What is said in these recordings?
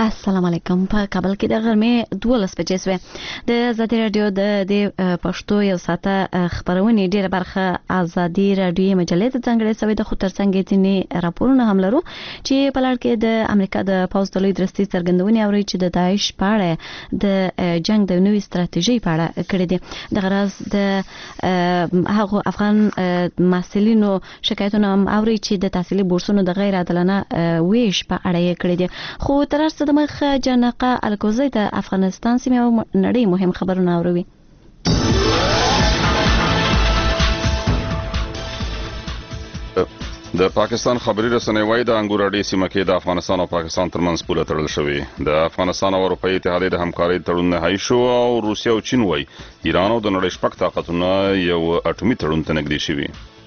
السلام علیکم. په کابل کې د غرمې 12 بجې شوې. د آزادي رادیو د پښتو یو ساعته خبرونه ډیره برخه آزادي رادیو مجلې ته څنګه سوي د خو ترڅنګ ځینې راپورونه هم لرو چې په لړ کې د امریکا د پوز د لوی درستي څرګندونې اوري چې د داعش په اړه د جنگ د نوې ستراتیژي په اړه کړې دي. د غرض د هغه افغان مسلینو شکایتونه هم اوري چې د تحصیلي بورسونو د غیر عادلانه ویش په اړه یې کړې دي. خو تر څو د مخ جنقه الکوزي د افغانستان سیمه او نړۍ مهم خبرونه اوري. د پاکستان خبري رسنۍ وايي د انګور اډې سیمه کې د افغانستان او پاکستان ترمنځ پوله تړل شوې. د افغانستان او اروپایي اتحادیې د همکارۍ تړون نهایی شو او روسیه او چین وايي ایران او د نړۍ شپږ طاقتونه یو اټومي تړون ته نږدې شوي.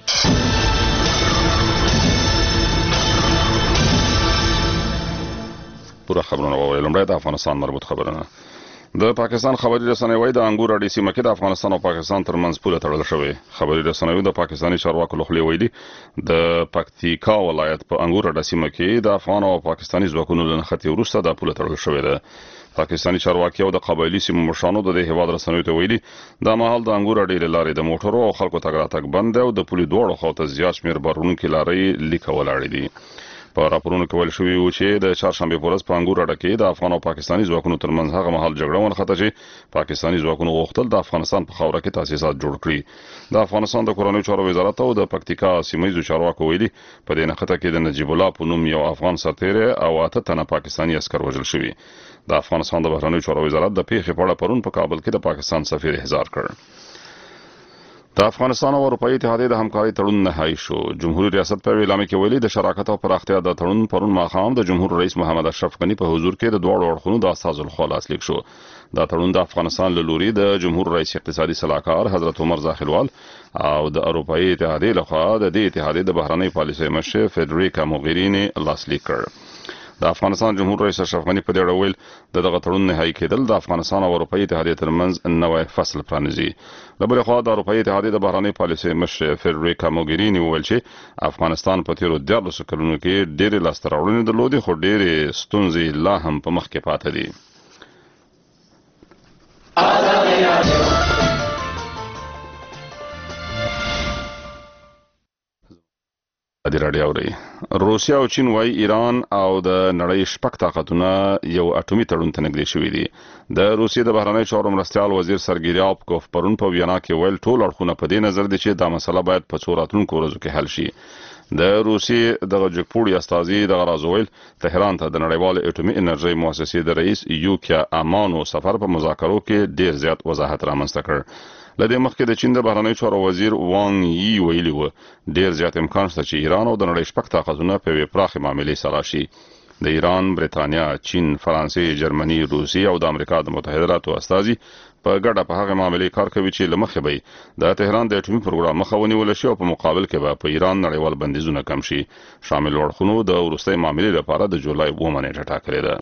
پوره خبرونه وویل. لومړی د افغانستان مربوط خبرونه. د پاکستان خبري رسنۍ وايي د انګور اډې سیمه کې د افغانستان او پاکستان ترمنځ پوله تړل شوې. خبري رسنۍ د پاکستاني چارواکو لخوا ویلي د پکتیکا ولایت په انګور اډې سیمه کې د افغان او پاکستاني ځواکونو له نښتې وروسته د پوله تړل شوې ده. پاکستاني چارواکي او د قبایلي سیمو مشرانو د هیواد رسنیو ته ویلي دا مهال د انګور اډې لارې د موټرو او خلکو تګ راتګ بند دی او د پولې دواړو خواته زیات شمېر بارونکي لارې لیکه ولاړې دي. په راپورونو کې ویل شوي و چې د چهارشنبې په ورځ په انګور اډه کې د افغان او پاکستاني ځواکونو ترمنځ هغه مهال جګړه ونښته چې پاکستاني ځواکونو غوښتل د افغانستان په خاوره کې تاسیسات جوړ کړي. د افغانستان د کورنیو چارو وزارت او د پکتیکا سیمه ییزو چارواکو ویلي په دې نښته کې د نجیب الله په نوم یو افغان سرتیری او 8 تنه پاکستاني عسکر وژل شوي. د افغانستان د بهرنیو چارو وزارت د پیښې په اړه پرون په کابل کې د پاکستان سفیر احضار کړ. د افغانستان او اروپایي اتحادیې د همکارۍ تړون نهایی شو. جمهوریت ریاست په اعلامیه کې ویلي د شراکت او پراختیا د تړون پرون ماښام د جمهور رئیس محمد اشرف غني په حضور کې د دواړو اړخونو د استازو لخوا لاسلیک شو. دا تړون د افغانستان له لوري د جمهور رئیس اقتصادي صلاحکار حضرت عمر زاخیلوال او د اروپایي اتحادیې لخوا د دې اتحادیې د بهرنۍ پالیسۍ مشر فدریکا موغریني لاسلیک کړ. د افغانستان جمهور رئیس اشرف غني په دې اړه ویل دغه تړون نهایی کېدل د افغانستان او اروپایي اتحادیې ترمنځ نوی فصل پرانیزي. له بلې خوا د اروپایي اتحادیې د بهرنۍ پالیسۍ مشر فدریکا موغریني وویل چې افغانستان په تیرو 14 کلونو کې ډېرې لاسته راوړنې درلودې خو ډېرې ستونزې لا هم په مخ کې پاتې دي. د راډیو اوري. روسیه او چین وايي ایران او د نړۍ شپږ طاقتونه یو اټومي تړون ته نږدې شوي دي. د روسیې د بهرنیو چارو مرستیال وزیر سرګی ریابکوف پرون په وینا کې ویل ټول اړخونه په دې نظر دي چې دا مسله باید په څو راتلونکو ورځو کې حل شي. د روسیې د جګپوړي استازي د غراز ویل تهران ته د نړیوال اټومي انرژي مؤسسې د رئیس یوکیا امانو سفر په مذاکرو کې ډیر زیات وضاحت رامنځته کړ. لدې مخکې د چین د بهرنیو چارو وزیر وانګ یي ویلي و ډیر زیات امکان شته چې ایران او د نړۍ شپږ طاقتونه په یوې پراخې معاملې سره شي. د ایران، بریتانیا، چین، فرانسې، جرمني، روسیې او د امریکا د متحده ایالاتو استازي په ګډه په هغه معاملې کار کوي چې له مخې به د تهران د اټومي پروګرام مخه ونیول شي او په مقابل کې به په ایران نړیوال بندیزونه کم شي. شامل اړخونو د وروستۍ معاملې لپاره د جولای 2 نیټه ټاکلې ده.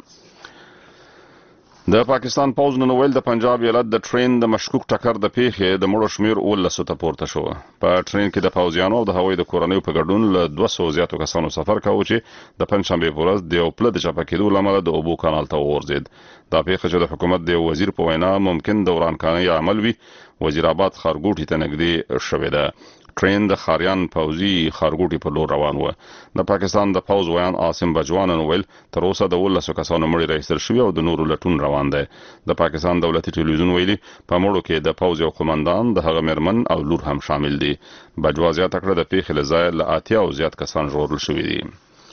د پاکستان پوز نن ویل د پنجاب ایالت د ټرین د مشکوک ټکر د پیښې د مړو شمیر 19 ته پورته شو. په ټرین کې د پوځیانو او د هوایي د کورنیو په ګډون له 200 زیاتو کسانو سفر کاوه چې د پنځشنبې په ورځ د یو پله د چپه کېدو له امله د اوبو کانال ته وغورځېد. دا پیښه چې د حکومت د وزیر په وینا ممکن دورانکاني عمل وي وزیر آباد خارګوټي ته نږدې شوې ده. ټرین د خاریان پوځي خارګوټي په لور روان و. د پاکستان د پوز ویان عاصم بجوان ویل تر اوسه د 19 کسانو مړي راایستل شوي او د نورو لټون روان دی. د پاکستان دولتي ټلویزیون ویلي په مړو کې د پوز یو قومندان د هغه مرمن او لور هم شامل دي. بجوا زیاته کړه د پیښې له ځایه له 80 او زیات کسان ژغورل شوي دي.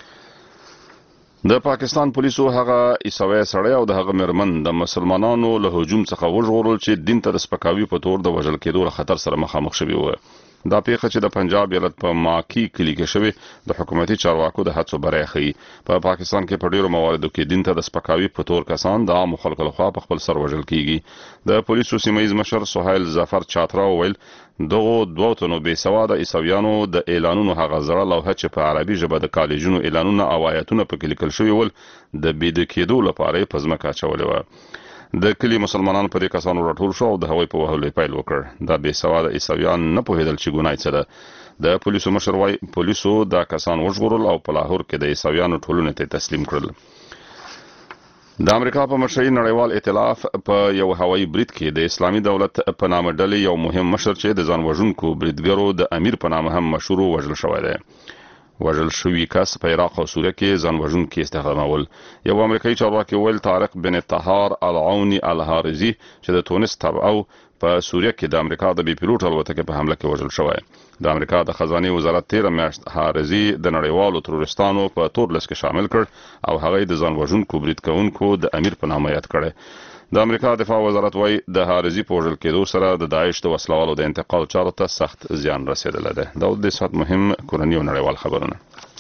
د پاکستان پولیسو هغه عیسوي سړی او د هغه مرمن د مسلمانانو له هجوم څخه وژغورل چې دین ته د سپکاوي په تور د وژل کېدو له خطر سره مخامخ شوي و. دا پیښه چې د پنجاب ایالت په ماکی کلی کې شوې د حکومتي چارواکو د هڅو بری ښيي. په پاکستان کې په ډیرو مواردو کې دین ته د سپکاوي په تور کسان د عامو خلکو لخوا په خپل سر وژل کیږي. د پولیسو سیمه ییز مشر سهیل ظفر چاترا ویل دغه دوه تنو بې سواده عیسویانو د اعلانونو هغه زړه لوحه چې په عربي ژبه د کالجونو اعلانونه او آیتونه پکې لیکل شوي ول د بيد کېدو لپاره په ځمکه اچولې و. د کلی مسلمانان په دې کسانو راټول شو او د هوای په وهلو پیل وکړ. دا بې سواده عیسویان نه پوهېدل چې ګناه څه ده. د پولیسو مشر وايي پولیسو دا کسان وژغورل او په لاهور کې د عیسویانو ټولنې ته تسلیم کړل. د امریکا په مشرۍ نړیوال ائتلاف په یو هوایي برید کې د اسلامي دولت په نامه ډلې یو مهم مشر چې د ځان وژونکو بریدګرو د امیر په نامه هم مشهور وژل شوی دی. وژل شوی کس په عراق او سوریه کې ځان وژونکي استخدامول. یو امریکایي چارواکي ویل طارق بن طهار العوني الحارزي چې د تونس تبع په سوریه کې د امریکا د بي پیلوټ الوتکې په حمله کې وژل شوی. د امریکا د خزانه وزارت 13 میاشت حارزي د نړیوالو تروریستانو په تور لیست کې شامل کړ او هغه د ځان وژونکو برید کوونکو د امیر په نامه یاد کړ. د امریکا دفاع وزارت وايي د حارزي په وژل کېدو سره د داعش د وسلوالو د انتقال چارو ته سخت زیان رسیدلی دی. دا د سات مهم کورنی او نړیوال خبرونه.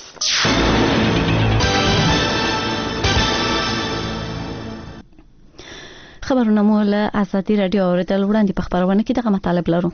خبرونه مو له ازادي رادیو اوریدل وړاندې په خبرونه کې دغه مطالب لرو.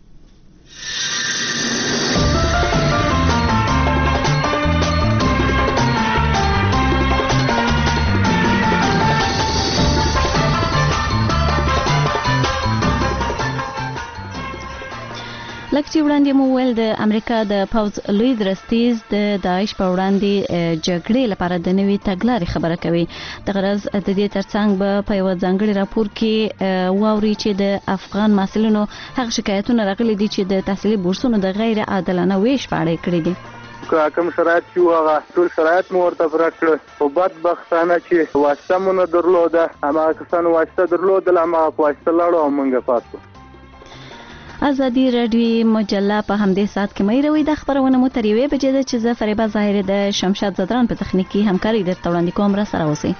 لکه وړاندې مو ویل د امریکا د پوز لوی درستیز د داعش په وړاندې جګړې لپاره د نوې تګلارې خبره کوي. د غرض د دې ترڅنګ به په یو ځانګړي راپور کې واوري چې د افغان محصلینو هغه شکایتونه راغلي دي چې د تحصیلي بورسونو د غیر عادلانه ویش په اړه کړی دي. کوم شرایط چې هغه ټول شرایط مو ورته پوره کړل او بدبختانه چې واسطه مو نه درلوده هغه کسانو واسطه درلودل هغه واسطه لاړو او موږ پاتو. ازادي رادیو مجله په همدې سات کې مې روي د خبرونه مو تر یوې بجې ده چې زه فریبه ظاهر د شمشاد زدران په تخنیکی همکاري درته وړاندې کوم. را سره اوسئ.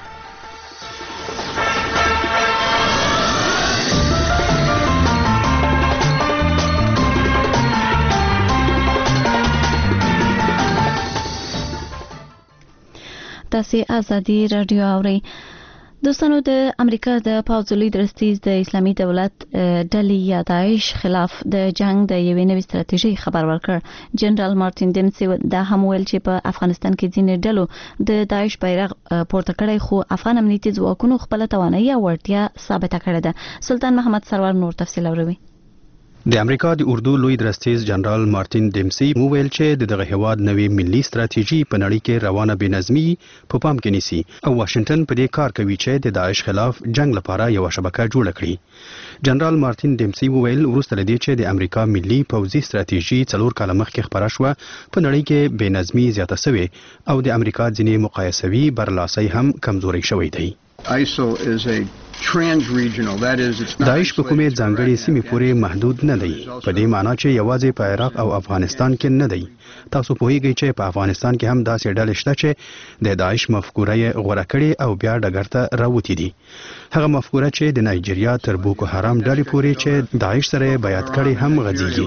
تاسو ازادي رادیو اورئ. دوستانو د امریکا د پوز لوی درستیز د اسلامي دولت ډلې یا داعش خلاف د جنگ د یوې نوې ستراتیژي خبر ورکړ. جنرال مارټین ډیمسي دا هم ویل چې په افغانستان کې ځینې ډلو د داعش بیرغ پورته کړی خو افغان امنیتي ځواکونو خپل توانایي او وړتیا ثابته کړې ده. سلطان محمد سرور نور تفصیل اوروي. د امریکا د اردو لوی درستیز جنرال مارټین ډیمسي وویل چې دغه هواد نوې ملي ستراتیژي په نړۍ کې روانه بنظمي په پام کې نیسي او واشنگټن په دې کار کوي چې د داعش خلاف جنگ لپاره یو شبکه جوړ کړي. جنرال مارټین ډیمسي وویل وروسته لدې چې د امریکا ملي پوځي ستراتیژي 4 کال مخکې خبره شوه په نړۍ کې بنظمي زیاته شوې او د امریکا ځینې مقایسوي برلاسي هم کمزوري شوې دي. ISIL is a trans-regional, that is, it's not داعش په کومې ځانګړې سیمې پورې محدود نه دی. په دې معنی چې یوازې په عراق او افغانستان کې نه دی. تاسو پوهیږئ چې په افغانستان کې هم داسې ډلې شته چې د داعش مفکوره یې غوره کړې او بیا ډګر ته راوتی دي. هغه مفکوره چې د نایجیریا تر بوکو حرام ډلې پورې چې داعش سره بیعت کړي هم غځيږي.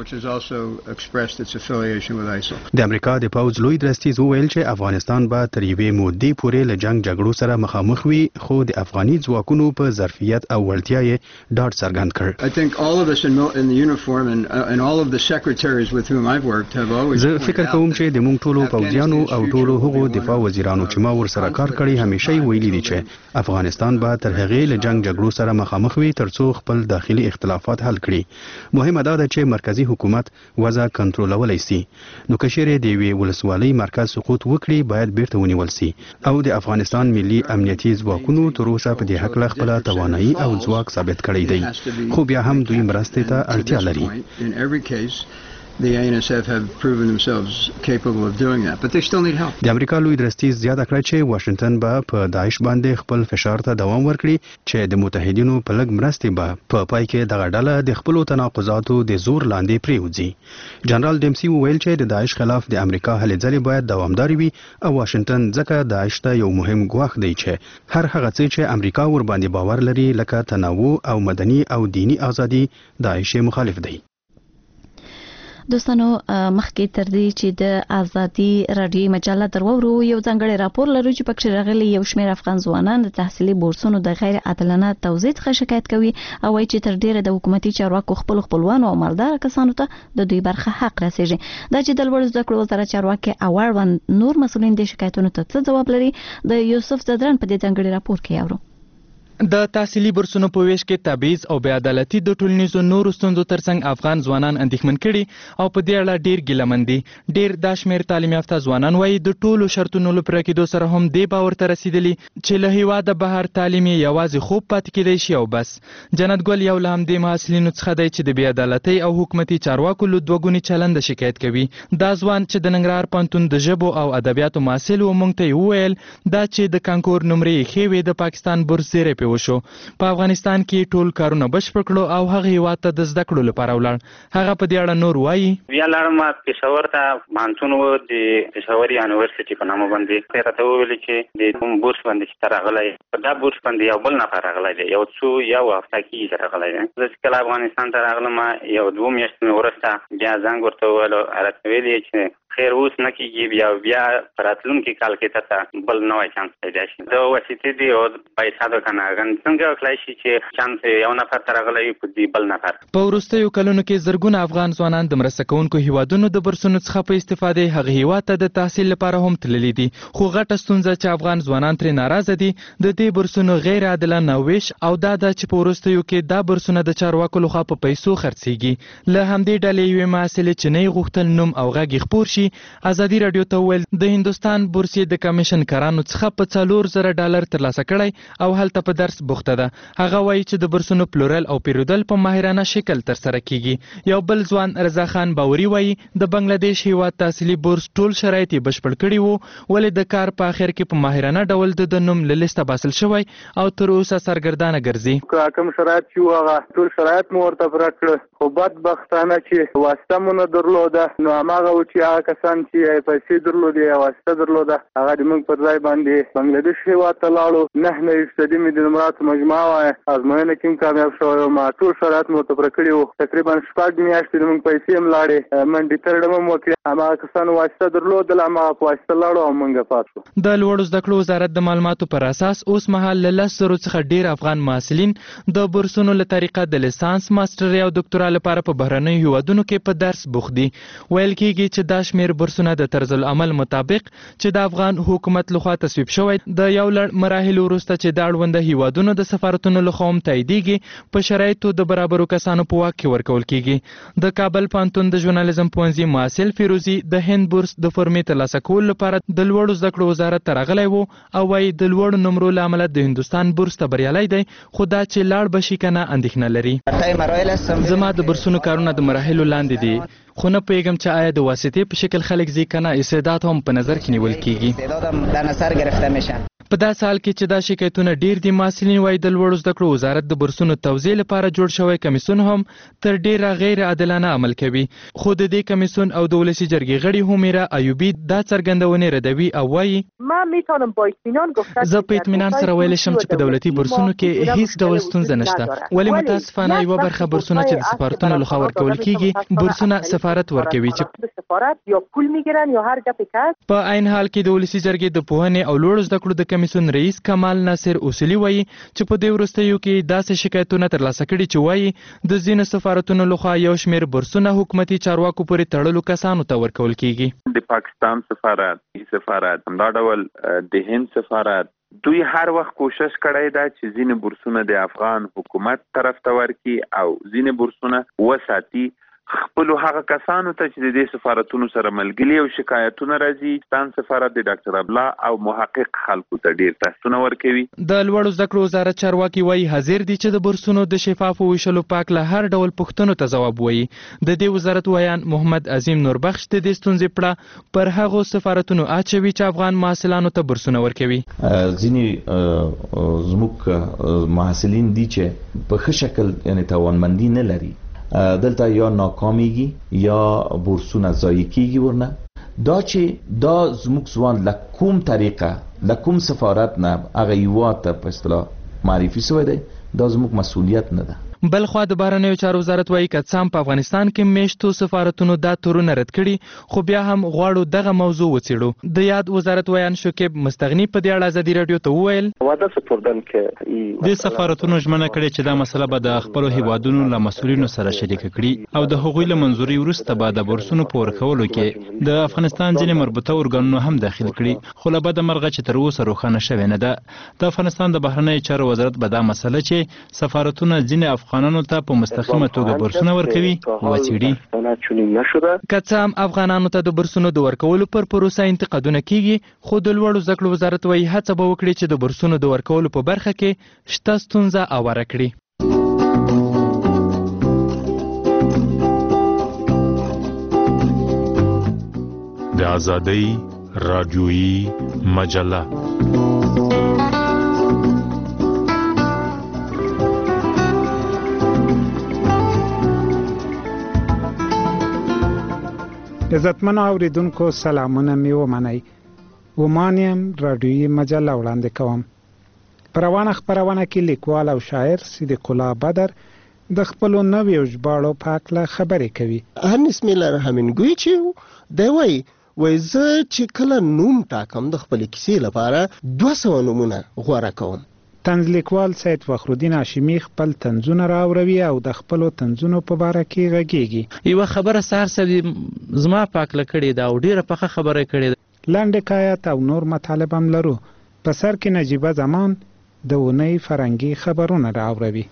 د امریکا د پوز لوی درستیز وویل چې افغانستان به تر یوې مودې پورې له جنگ جګړو سره مخامخ وي خو د افغاني ځواکونو په ظرفیت او وړتیا یې ډاډ څرګند کړ. زه فکر کوم چې د موږ ټولو پوځیانو او ټولو هغو دفاع وزیرانو چې ما ورسره کار کړی همیشه ویلي دي چې افغانستان به تر هغې له جنگ جګړو سره مخامخ وي ترڅو خپل داخلي اختلافات حل کړي. مهمه دا ده چې مرکزی حکومت وضع کنټرولولای شي. نو که چیرې د یوې ولسوالۍ مرکز سقوط وکړي باید بیرته ونیول شي او د افغانستان ملي امنیتي ځواکونو تر اوسه په دې حق خپل توانایي او ځواک ثابت کړی دی خو بیا هم دوی مرستې ته اړتیا لري. The ANSF have proven themselves capable of doing that, but they still need help. د امریکا لوی درستیز زیاته کړ چې واشنگټن به په داعش باندې خپل فشار ته دوام ورکړي چې د متحدینو په لګ مرستې به په پای کې دغه ډله د خپل تناقضاتو د زور لاندې پریوځي. جنرال ډیمسي وویل چې د داعش خلاف د امریکا هلې ځلې باید دوامداري وي او واشنگټن ځکه داعش ته یو مهم ګواښ دی چې هر هغه څه چې امریکا ور باندې باور لري لکه تنوع او مدني او دینی ازادي داعش مخالف دی. دوستانو مخکې تر دې چې د ازادي رادیو مجله درورو یو ځانګړی راپور لرو چې پکې راغلي یو شمېر افغان ځوانان د تحصیلي بورسونو د غیر عادلانه توزیع څخه شکایت کوي او وايي چې تر ډیره د حکومتي چارواکو خپلوانو او مالدار کسانو ته د دوی برخه حق رسیږي. دا چې د لوړو زده کړو وزارت چارواکي اړوند نور مسؤلین د شکایتونو ته څه ځواب لري د یوسف زدران په دې ځانګړي راپور کې اورو. د تحصیلي بورسونو په ویش کې تبعیض او بې عدالتي د ټولنیزو نورو ستونزو ترڅنګ افغان ځوانان اندېښمن کړي او په دې اړه ډېر ګیلهمن دي. ډېر دا شمېر تعلیم یافته ځوانان وایي د ټولو شرطونو له پوره کېدو سره هم دې باور ته رسېدلي چې له هېواده بهر تعلیم یې یوازې خوب پاتې کېدی شي او بس. جنت ګل یو له همدې محصلینو څخه دی چې د بې عدالتۍ او حکومتي چارواکو له دوه ګوني چلنده شکایت کوي. دا ځوان چې د ننګرهار پوهنتون د ژبو او ادبیاتو محصل و موږ ته یې وویل دا چې د کانکور نمرې یې ښې وې د پاکستان بورس زیری پرې وشو. په افغانستان کې ټول کارونه بشپړ کړو او هغه هېواد ته د زده کړو لپاره ولاړ. هغه په دې اړه نور وایي. بیا لاړم پېښور ته، پوهنتون و د پېښور یونیورسټي په نامه باندې. هغې راته وویل چې د کوم بورس باندې چې ته راغلی په دا بورس باندې یو بل نفر راغلی دی، یو هفته کېږي چې راغلی دی. زه چې کله افغانستان ته راغلم یو 2 میاشتې مې وروسته بیا زنګ ورته وویلو، هلته ویل یې چې خیر اوس نه کېږي، بیا په راتلونکي کال کې ته بل نوی چانس پیدا شي. د واسطې دی او پیسه ده که نه، څنګه وکړای شي چې چانس یو نفر ته راغلی وي په دې بل نفر. په وروستیو کلونو کې زرګونه افغان ځوانان د مرسته کوونکو هیوادونو د بورسونو څخه په استفادې هغه هیواد ته د تحصیل لپاره هم تللي دي. خو غټه ستونزه چې افغان ځوانان ترې ناراضه دي د دې بورسونو غیر عادلانه ویش او دا ده چې په وروستیو کې دا بورسونه د چارواکو لخوا په پیسو خرڅېږي. له همدې ډلې یوې محصلې چې نه یې غوښتل نوم او غږ یې خپور شي ازادي راډیو ته وویل د هندوستان بورسیې د کمیشن کارانو څخه په $4,000 ترلاسه کړی او هلته په درس بوخته ده. هغه وایي چې د بورسونو پلورل او پیرودل په ماهرانه شکل ترسره کیږي. یو بل ځوان رضا خان باوري وایي د بنگلاديش هیواد تحصیلي بورس ټول شرایط یې بشپړ کړي وو، ولې د کار په اخر کې په ماهرانه ډول د نوم له لیسته باسل شوی او تر اوسه سرګردانه ګرځي. کوم شرایط چې هغه ټول شرایط مو ورته پوره کړل، خو بدبختانه چې واسطه مو نه درلوده نو هماغه و چې هغه کسان چې پیسې درلودې یا واسطه درلوده هغه د موږ پر ځای باندې بنګلاديش هېواد ته لاړو. 9 مې د نمراتو مجموعه وایي ازموینه کې هم کامیاب شوی وم. ټول شرایط مو ورته پوره کړي وو. تقریبا 6 میاشتې موږ پیسې هم لاړې، منډې ترډم هم وکړې. هماغه کسانو واسطه درلودله هماغه په واسطه لاړو او موږ پات شو. د لوړو زده کړو وزارت د معلوماتو پر اساس اوس مهال له 10,000 څخه ډېر افغان محصلین د بورسونو له طریقه د لیسانس، ماسترۍ او ډاکټرا لپاره په بهرنیو هیوادونو کې په درس بوخت دي. ویل کېږي چې دا شمېر بورسونه د طرز العمل مطابق چې د افغان حکومت لخوا تصویب شوی د یو لړ مراحلو وروسته چې د اړونده هیوادونو د سفارتونو لخوا هم تاییدېږي په شرایطو د برابرو کسانو په واک کې ورکول کېږي. د کابل پوهنتون د ژورنالیزم پوهنځي محصل فیروزي د هند بورس د فورمې ترلاسه کولو لپاره د لوړو زده کړو وزارت ته راغلی و او وایي د لوړو نمرو له امله د هندوستان بورس ته بریالی دی، خو دا چې لاړ به شي که نه اندېښنه لري. زما د بورسونو کارونه د مراحلو لاندې دي، خو نه پوهېږم چې آیا د واسطې په شکل خلک ځي که نه. استعداد هم په نظر کې نیول کېږي. په داسې حال کې چې دا شکایتونه ډېر دي، محصلین وایي د لوړو زده کړو وزارت د بورسونو توزیع لپاره جوړ شوی کمیسیون هم تر ډېره غیر عادلانه عمل کوي. خو د دې کمیسیون او د ولسي جرګې غړي همیرا ایوبي دا څرګندونې ردوي او وایي زه په اطمینان سره ویلی شم چې په دولتي بورسونو کې هیڅ ډول ستونزه نشته، ولې متاسفانه یوه برخه بورسونه چې د سفارتونو لخوا ورکول کېږي بورسونه سفارت ورکوي چې په عین حال کې د ولسي جرګې د پوهنې او لوړو زده کړو د کمیسیون رئیس کمال ناصر اصولي وایي چې په دې وروستیو کې داسې شکایتونه ترلاسه کړي چې وایي د ځینو سفارتونو لخوا یو شمېر بورسونه حکومتي چارواکو پورې تړلو کسانو ته ورکول کېږي. د پاکستان سفارت همدا ډول د هند سفارت دوی هر وخت کوشش کړی دا چې ځینې بورسونه د افغان حکومت طرف ته ورکړي او ځینې بورسونه وساتي خپلو هغه کسانو ته چې د دې سفارتونو سره ملګري او شکایتونه راځي. پاکستان سفارت د ډاکټر ابلا او محقق خلکو ته ډیر تحصیلونه ورکوي. د لوړو زده کړو وزارت چارواکي وایي حاضر دي چې د بورسونو د شفافو ویشلو پاک له هر ډول پوښتنو ته ځواب وایي. د دې وزارت ویان محمد عظیم نوربخش د دې ستونزې پړه پر هغو سفارتونو اچوي چې افغان محصلانو ته بورسونه ورکوي. ځینې زموږ محصلین دي چې په ښه شکل یعنی توانمندي نه لري، دلته یا ناکامیږي یا بورسونه ضایع کیږي. ورنه دا چې دا زموږ ځوان له کوم طریقه له کوم سفارت نه هغه هیواد ته په اصطلاح معرفي شوی دی، دا زموږ مسؤلیت نه ده. بل خو د بهرنیو چارو وزارت وایي که څه هم په افغانستان کې میشتو سفارتونو دا تورونه رد کړي خو بیا هم غواړو دغه موضوع وڅېړو. د یاد وزارت ویان شکیب مستغني په دې اړه ازادي راډیو ته وویل د سفارتونو ژمنه کړې چې دا مسله به د خپلو هیوادونو له مسؤلینو سره شریک کړي او د هغوی له منځوري وروسته به د بورسونو په ورکولو کې د افغانستان ځینې مربوطه ارګانونو هم داخل کړي. خو له بده مرغه چې تر اوسه روښانه شوې نه ده. د افغانستان د بهرنیو چارو وزارت به دا مسله چې سفارتونه ځینې افغانانو ته په مستقیمه توګه بورسونه ورکوي وڅېړي. که څه هم افغانانو ته د بورسونو د ورکولو پر پروسه انتقادونه کیږي خو د لوړو زده کړو وزارت وایي هڅه به وکړي چې د بورسونو د ورکولو په برخه کې شته ستونزه اواره کړي. د آزادۍ راډیویي مجله عزتمنو اوریدونکو سلامونه می ومنئ. ومانیم راډیویي مجله وړاندې کوم. په روانه خپرونه کې لیکوال او شاعر صدیق الله بدر د خپلو نویو ژباړو په هکله خبرې کوي. هرنس میلر همینګوی چې دی وایي زه چې کله نوم ټاکم د خپلې کیسې لپاره 200 نومونه غوره کوم. طنز لیکوال سید فخرالدین هاشمي خپل طنزونه راوروي او د خپلو طنزونو په باره کې غږیږي. یوه خبره سهار سړي زما په هکله کړې ده او ډېره پخه خبره یې کړې ده. لنډ حکایت او نور مطالب هم لرو. په سر کې نجیبه زمان د اونۍ فرنګي خبرونه راوروي.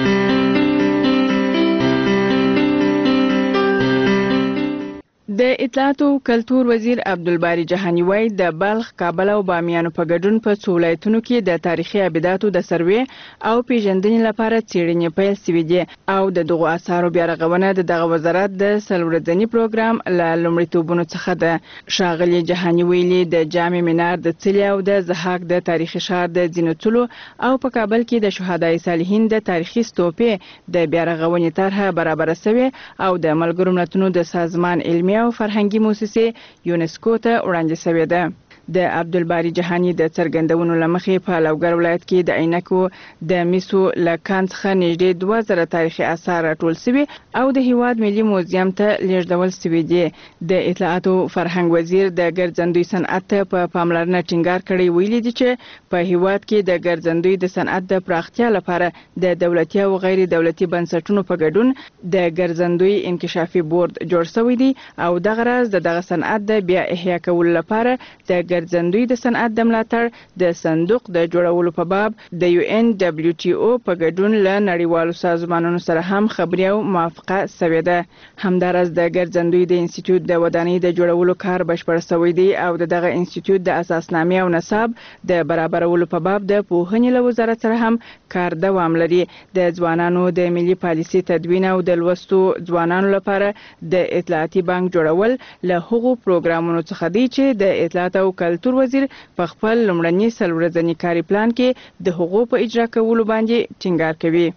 د اطلاعات او کلتور وزیر عبدالباری جهانی وایي د بلخ، کابل او بامیانو په ګډون په څو ولایتونو کې د تاریخي ابداتو د سروې او پیژندنې لپاره څېړنې پیل شوې دي او د دغو اثارو بیا رغونه د دغه وزارت د څلورځني پروګرام له لومړیتوبونو څخه ده. ښاغلي جهانی ویلي د جامع منار د څلي او د ضحاک د تاریخي ښار د ځینو څلو او په کابل کې د شهدای صالحین د تاریخي ستوپې د بیا رغونې طرحه برابره شوې او د ملګرو ملتونو د سازمان علمي او فرهنګي موسسې یونسکو ته وړاندې شوې ده. د عبدالباری جهانی د څرګندونو له مخې په لوګر ولایت کې د عینکو د میسو له کان څخه نږدې 2000 تاریخي آثار راټول شوي او د هیواد ملي موزیم ته لیږدول شوي دي. د اطلاعات او فرهنګ وزیر د ګرځندوی صنعت ته په پاملرنه ټینګار کړی ویلي دي چې په هیواد کې د ګرځندوی د صنعت د پراختیا لپاره د دولتي او غیر دولتي بنسټونو په ګډون د ګرځندوی انکشافي بورډ جوړ شوی دی او دغه راز دغه صنعت د بیا احیا کولو لپاره د ګرځندوی د صنعت د ملاتړ د صندوق د جوړولو په باب د UNWTO په ګډون له نړیوالو سازمانونو سره هم خبري او موافقه شوې ده. همدارس د ګرځندوی د انسټیټیوټ د ودانۍ د جوړولو کار بشپړ شوی دی او دغه انسټیټیوټ د اساسنامې او نصاب د برابرولو په باب د پوهنې له وزارت سره هم کار دوام لري. د ځوانانو د ملي پالیسي تدوین او د لوستو ځوانانو لپاره د اطلاعاتي بانک جوړول له هغو پروګرامونو څخه دی چې د اطلاعات او کلتور وزیر په خپل لومړني څلورځني کاري پلان کې د حقوقو په اجرا کولو باندې ټینګار کوي.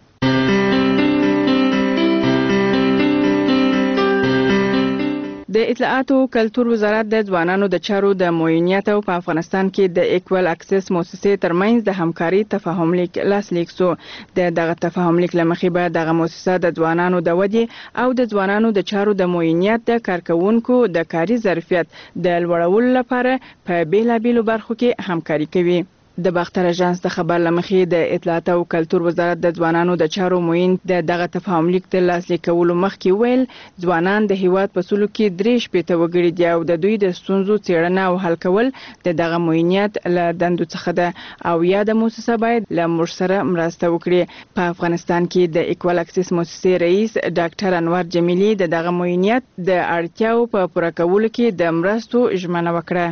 د اطلاعات او کلتور وزارت د ځوانانو د چارو د معاونیت او په افغانستان کې د ایکوال اکسس موسسې ترمنځ د همکاري تفاهم لیک لاسلیک شو. دغه تفاهم لیک له مخې به دغه موسسه د ځوانانو د ودې او د ځوانانو د چارو د معاونیت د کارکونکو د کاري ظرفیت د لوړولو لپاره په بیلابیلو برخو کې همکاري کوي. د باختر اژانس د خبر لمخې د اطلاعات او کلتور وزارت د ځوانانو د چارو معین د دغه تفاهم لیک د لاسلیک کولو مخکې ویل ځوانان د هیواد په سلوک کې 3 شپېته وګړي دي او د دوی د ستونزو څېړنه او حل کول د دغه معینیت له دندو څخه ده او یا د موسسه باید له موږ سره مرسته وکړي. په افغانستان کې د ایکوال اکسس موسسې رئیس ډاکټر انور جمیلی د دغه معینیت د اړتیاو په پوره کولو کې د مرستو ژمنه وکړه.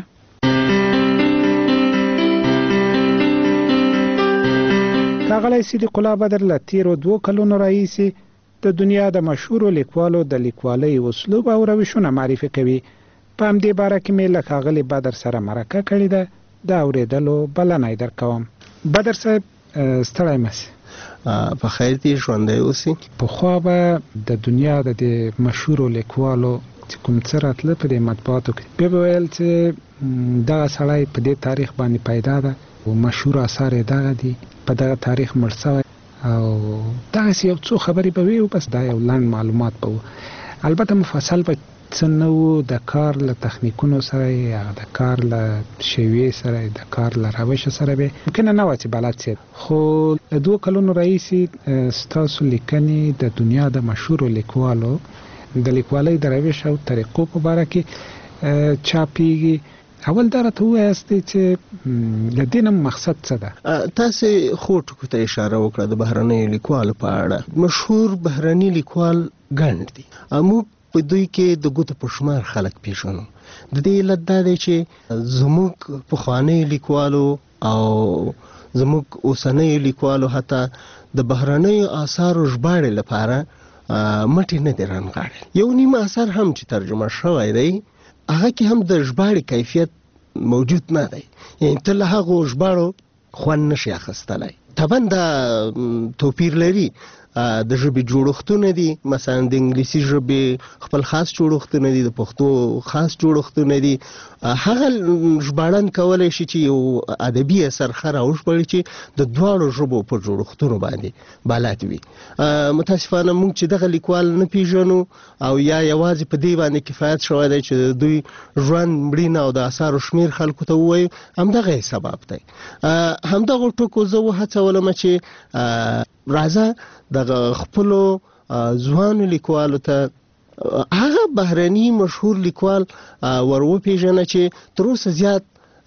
ښاغلی صدیق الله بدر له تیرو 2 کلونو راهیسې د دنیا د مشهورو لیکوالو د لیکوالۍ اسلوب او روشونه معرفي کوي. په همدې باره کې مې له ښاغلي بدر سره مرکه کړې ده. د اورېدلو بلنه یې درکوم. بدر صاحب ستړی مه سې، په خیر دې ژوندی اوسي. پخوا به د دنیا د مشهورو لیکوالو چې کوم څه راتله په دې مطبوعاتو کې بیا به ویل چې دغه سړی په دې تاریخ باندې پیدا ده او مشهور اثار یې دغه دي، په دغه تاریخ مړ شوی او دغسې یو څو خبرې به وي او بس دا یو لنډ معلومات به و. البته مفصل به څه نه و، د کار له تخنیکونو سره یا د کار له شیوې سره د کار له روش سره به ممکنه نه وه چې بلد سي. خو له 2 کلونو راهیسې ستاسو لیکنې د دنیا د مشهورو لیکوالو د لیکوالۍ د روش او طریقو په باره کې چاپیږي. اول دا راته ووایاست چې د دې نه مقصد څه ده؟ تاسې خو ټکو ته اشاره وکړه د بهرنیو لیکوالو په اړه. مشهور بهرني لیکوال ګڼ دي، موږ په دوی کې د ګوتو په شمار خلک پیژنو. د دې علت دا دی چې زموږ پخوانیو لیکوالو او زموږ اوسنیو لیکوالو حتی د بهرنیو آثارو ژباړې لپاره مټې نه دي رانغاړي. یو نیم اثر هم چې ترجمه شوی دی هغه کې هم د ژباړې کیفیت موجود نه دی، یعنې ته له هغو ژباړو خوند نشي اخیستلی. طبعا دا توپیر لري. د ژبې جوړښتونه دي، مثلا د انګلیسي ژبې خپل خاص جوړښتونه دي، د پښتو خاص جوړښتونه دي. هغه ژباړن کولی شي چې یو ادبي اثر ښه راوژباړي چې د دواړو ژبو په جوړښتونو باندې بلد وي. متاسفانه موږ چې دغه لیکوال نه پیژنو او یا یوازې په دې باندې کفایت شوی دی چې دوی ژوند مړینه او د اثارو شمیر خلکو ته ووایو، همدغه سبب دی. همدغه ټکو زه وهڅولم چې راځه دغه خپلو ځوانو لیکوالو ته هغه بهرني مشهور لیکوال ور وپېژنه چې تر اوسه زیات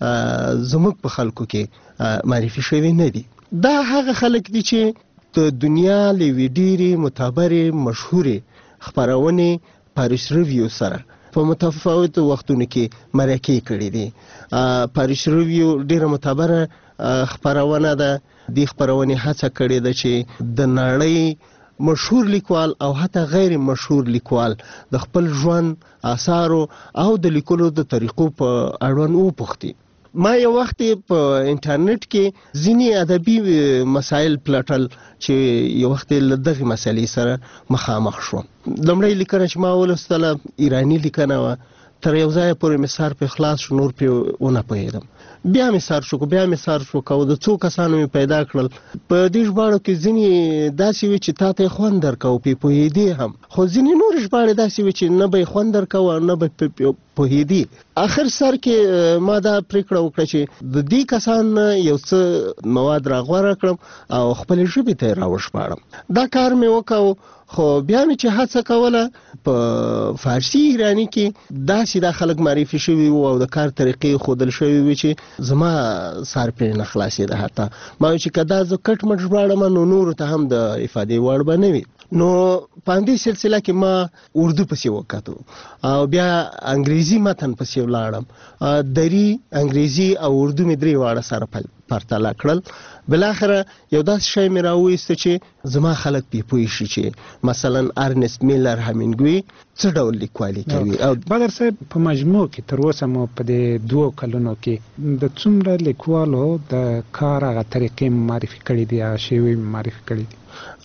زموږ په خلکو کې معرفي شوي نه دي. دا هغه خلک دي چې د دنیا له یوې ډېرې معتبرې مشهورې خپرونې پاریس ریویو سره په متفاوتو وختونو کې مرکې کړي دي. پاریس ریویو ډېره معتبره خپرونه ده. دې خپرونې هڅه کړې ده چې د نړۍ مشهور لیکوال او حتی غیر مشهور لیکوال د خپل ژوند آثارو او د لیکلو د طریقو په اړوند وپوښتي. ما یو وخت په انټرنیټ کې ځینې ادبي مسایل پلټل چې یو وخت له دغې مسلې سره مخامخ شوم. لومړۍ لیکنه چې ما ولوستله ایراني لیکنه وه. تر یو ځایه پورې مې سر پې خلاص شو، نور پې ونه پوهېدم. بیا مې سر شو او د څو کسانو مې پیدا کړل. په دې ژباړو کې ځینې داسې وي چې تا ته یې خوند درکوه، پې پوهېدې هم، خو ځینې نورې ژباړې داسې وي چې نه به یې خوند درکوه نه به پوهېدې. اخر سر کې ما دا پرېکړه وکړه چې د دې کسان نه یو څه مواد راغوره کړم او خپلې ژبې ته یې راوژباړم. دا کار مې وکړ، خو بیا مې چې هڅه کوله په فارسي ایراني کې داسې دا خلک معرفي شوي وو او د کار طریقې ښودل شوي وي چې زما سر پرې نه خلاصېده. حتی ما ویل چې که دا زه کټ مټ ژباړم نو نورو ته هم د افادې وړ به نه وي. نو په همدې سلسله کې ما اردو پسې وکتو او بیا انګریزي متن پسې ولاړم. دری انګریزي او اردو مې درې واړه سره پرتله کړل. بالاخره یو داسې شی مې راوویسته چې زما خلک پې پوه شي چې مثلا ارنست میلر همینګوی څه ډول لیکوالي کوي. او بدر صاحب په مجموع کې تر اوسه مو په دې 2 کلونو کې د څومره لیکوالو د کار هغه طریقې معرفي کړي دي، هغه شیوې معرفي کړي دي؟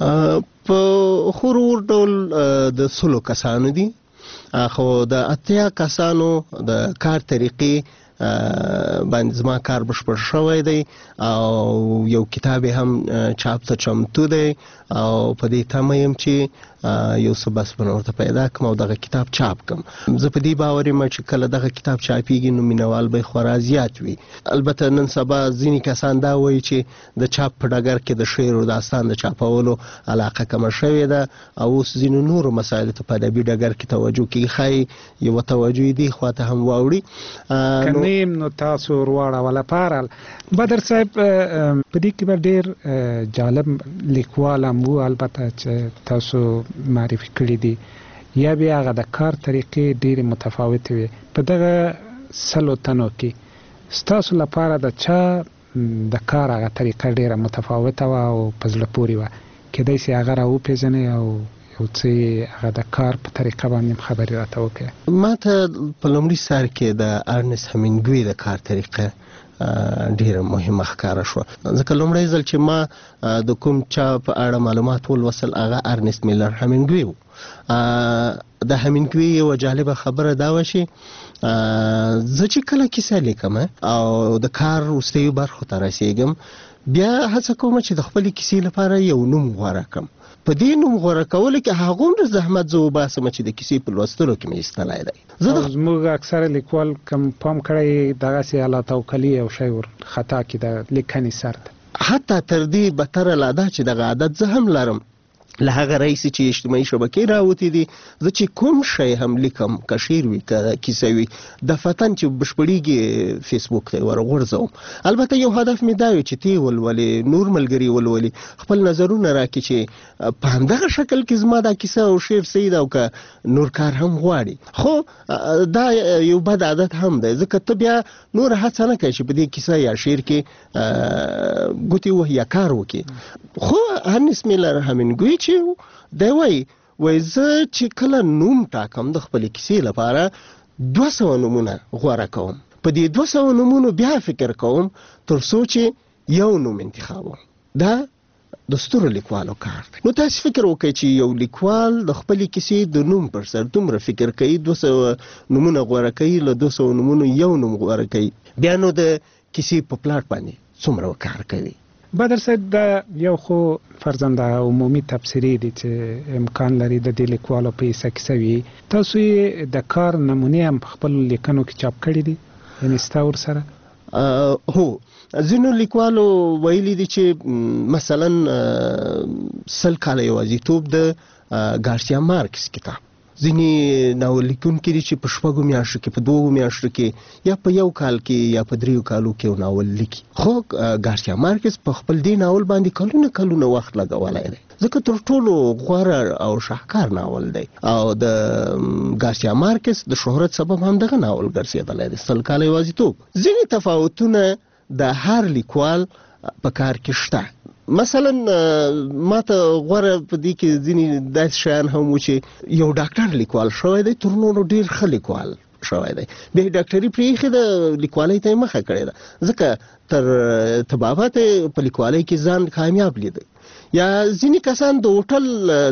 په خورور ډول د 100 کسانو دي، خو د 80 کسانو د کار طریقې باندې زما کار بشپړ شوی دی او یو کتاب هم چاپ ته چمتو دی او په دې تمه یم چې یو څه بس به ورته پیدا کړم او دغه کتاب چاپ کړم. زه په دې باور یم چې کله دغه کتاب چاپیږي نو مینوال به خورا زیات وي. البته نن سبا ځینې کسان دا وایي چې د چاپ په ډګر کې د شعر او داستان د چاپولو علاقه کمه شوې ده او اوس ځینو نورو مسایلو ته په ادبي ډګر کې توجه کیږي. ښایي یوه توجه دې خواته هم واوړي. نیم نو تاسو ورواړوله پارل. بدر صاحب په دې کې به ډېر جالب لیکوال هم وو البته چې تاسو معرفي کړي دي، یا بیا هغه د کار طریقې ډېرې متفاوتې وي. په دغه 100 تنو کې ستاسو لپاره د چا د کار هغه طریقه ډېره متفاوته وه او په زړه پورې وه؟ کیدای شي هغه راوپېژنئ او یو څه هغه د کار په طریقه باندې خبرې راته وکړئ. ما ته په لومړي سر کې د ارنست همینګوی د کار طریقه ډیره مهمه ښکاره شوه، ځکه لومړی ځل چې ما د کوم چا په اړه معلومات ولوستل هغه ارنست میلر همینګوی و. د همینګوی یوه جالبه خبره دا وه چې زه چې کله کیسه لیکم او د کار وروستیو برخو ته رسېږم بیا هڅه کوم چې د خپلې کیسې لپاره یو نوم غوره کړم. په دې نوم غوړه کول کې هغه زحمت زو باسم چې د کیسې په لوستلو کې مې استلای دی. زموږ اکثر لیکوال کم پام کړی دغه سي اعلی توکلی او شی ور خطا کې د لیکنې سره حتی تر دې بتر لاده چې دغه عادت زه هم لرم له هغه رئیس چې اجتماعي شبکې راوتی دي زه چې کوم شی هم لیکم که شعر وي که کیسه وي د فتن چې بشپړیږي فیسبوک ته ورغورځوم. البته یو هدف مې دا وي چې تی ولولې نور ملګري ولولې خپل نظرونه راکړي چې په همدغه شکل کې زما دا کیسه او شعر صحیح ده او که نور کار هم غواړي. خو دا یو بد عادت هم دی ځکه ته بیا نور هڅه نه کوي چې په دې کیسه یا شعر کې ګوتې وهي یا کار وکړي. خو هرنس میلر همینګوی چې دی وای زه چې کله نوم ټاکم د خپل کیسې لپاره 200 نومونه غوره کوم. په دې 200 نومونو بیا فکر کوم تر څو چې یو نوم انتخابوم. دا د ستورو لیکوالو کار دی. نو تاسو فکر وکړئ چې یو لیکوال د خپل کیسې د نوم پر سر دومره فکر کوي 200 نومونه غوره کوي له 200 نومونو یو نوم غوره کوي بیا نو د کیسې په پلاټ باندې څومره کار کوي. بدر صاحب دا یو خو فرضاً د عمومي تبصرې دي چې امکان لري د دې لیکوالو په حصه کې وي. تاسو یې د کار نمونې هم په خپل لیکنو کې چاپ کړي دي یعنې ستا ورسره؟ هو ځینو لیکوالو ویلي دي چې مثلا 100 کاله یوازیتوب د ګارسیا مارکس کتاب ځینې ناول لیکونکي دي چې په 6 میاشتو کې په 2 میاشتو کې یا په 1 کال کې یا په 3 کالو کې یو ناول لیکي. خو ګارسیا مارکس په خپل دې ناول باندې کلونه وخت لګولی دی ځکه تر ټولو غوره او شاهکار ناول دی او د ګارسیا مارکس د شهرت سبب هم دغه ناول ګرځېدلی دی 100 کاله یوازیتوب. ځینې تفاوتونه د هر لیکوال په کار کې شته. مثلا ما ته غوره په دې کې ځینې داسې شیان هم و چې یو ډاکټر لیکوال شوی دی تر نورو ډېر ښه لیکوال شوی دی بیا ډاکټري پرېښې د لیکوالۍ ته یې مخه کړې ده ځکه تر طبابت په لیکوالۍ کې ځان کامیاب لیده. یا ځینې کسان د هوټل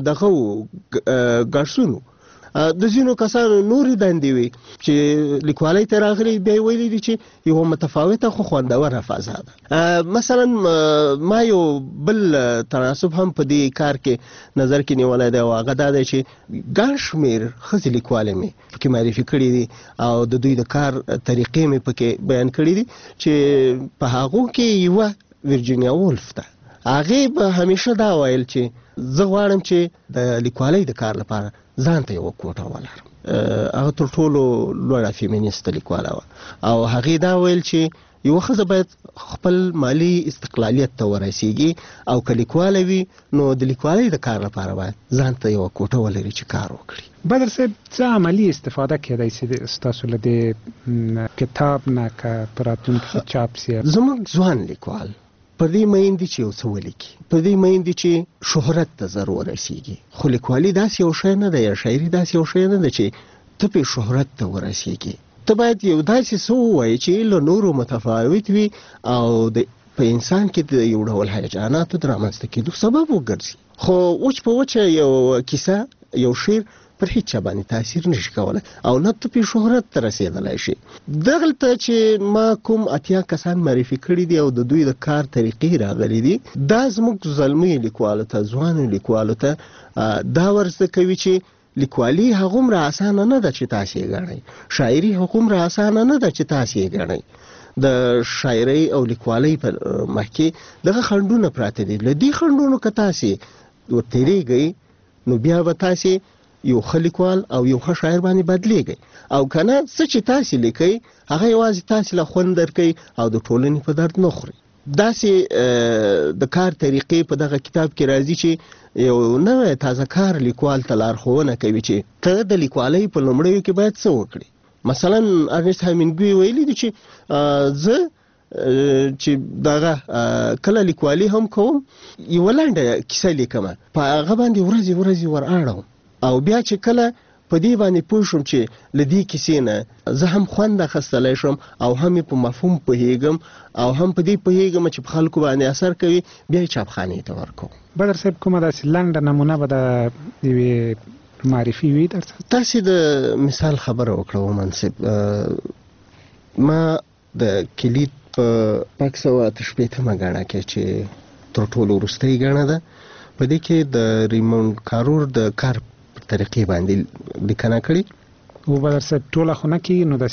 دغه ګارسونو د ځینو کسانو نورې دندې وي چې لیکوالۍ ته راغلي بیا یې ویلي دي چې یوه متفاوته خو خوندوره فضا ده. مثلا ما یو بل تناسب هم په دې کار کې نظر کې نیولی دی او هغه دا دی چې ګڼ شمېر ښځې لیکوالې مې پکې معرفي کړي دي او د دوی د کار طریقې مې پکې بیان کړي دي چې په هغو کې یوه ورجینیا وولف ده. هغې به همیشه دا ویل چې زه غواړم چې د لیکوالۍ د کار لپاره ځان ته یو کوټه ولرم. هغه تر ټولو لوړه فیمینیسته لیکواله وه او هغې دا ویل چې یوه ښځه باید خپل مالی استقلالیت ته ورسیږي او که لیکواله وي نو د لیکوالۍ د کار لپاره باید ځان ته یوه کوټه ولري چې کار وکړي. بدر صاحب څه عملي استفاده کېدای شي ستاسو له دې کتاب نه که په راتلونکي کې چاپ شي؟ زموږ ځوان لیکوال پر دې مین دي چې یو څه ولیکي پر دې مین دي چې شهرت ته زر ورسیږي. خو لیکوالي داسې یو شی نه ده یا شاعري داسې یو شی نه ده چې ته پې شهرت ته ورسیږي. ته باید یو داسې څه ووایې چې له نورو متفاوت وي او په انسان کې د یو ډول هیجاناتو د رامنځته کېدو سبب وګرځي. خو وچ په وچه یو کیسه یو شعر پر هیڅ چا باندې تاثیر نشي کولی او نه ته پې شهرت ته رسېدلی شي. دغلته چې ما کوم 80 کسان معرفي کړي دي او د دوی د کار طریقې راغلي دي دا زموږ زلمیو لیکوالو ته ځوانو لیکوالو ته دا ورزده کوي چې لیکوالي هغومره اسانه نه ده چې تاسې یې ګڼئ. شاعري هغومره اسانه نه ده چې تاسې یې ګڼئ. د شاعرۍ او لیکوالۍ په مخ کې دغه خنډونه پراته دي. له دې خنډونو که تاسې ورتېرېږئ نو بیا به تاسې یو ښه لیکوال او یو ښه شاعر باندې بدلیږئ او که نه څه چې تاسې لیکئ هغه یوازې تاسې له خوند درکوي او د ټولنې په درد نه خوري. داسې د کار طریقې په دغه کتاب کې راځي چې یو نوی تازه کار لیکوال ته لارښوونه کوي چې ته د لیکوالۍ په لومړیو کې باید څه وکړي. مثلا ارنسټ هامینګوی ویلي دي چې زه چې دغه کله لیکوالي هم کوم یوه لنډه کیسه لیکم په هغه باندې ورځې ور اړوم او بیا چې کله په دې باندې پوه شم چې له دې کیسې نه زه هم خوند اخیستلی شم او هم یې په مفهوم پوهېږم او هم په دې پوهېږم چې په خلکو باندې اثر کوي بیا یې چاپخانې ته ورکوم. بدر صاحب کومه داسې لنډه نمونه به د یوې معرفي وي درته؟ تاسې د مثال خبره وکړه منصب. ما د کلید په 588 ګڼه کې چې تر ټولو وروستۍ ګڼه ده په دې کې د ریموند کارور د کار په طریقې باندې لیکنه کړې او به درسه ټوله خو نه کېږي نو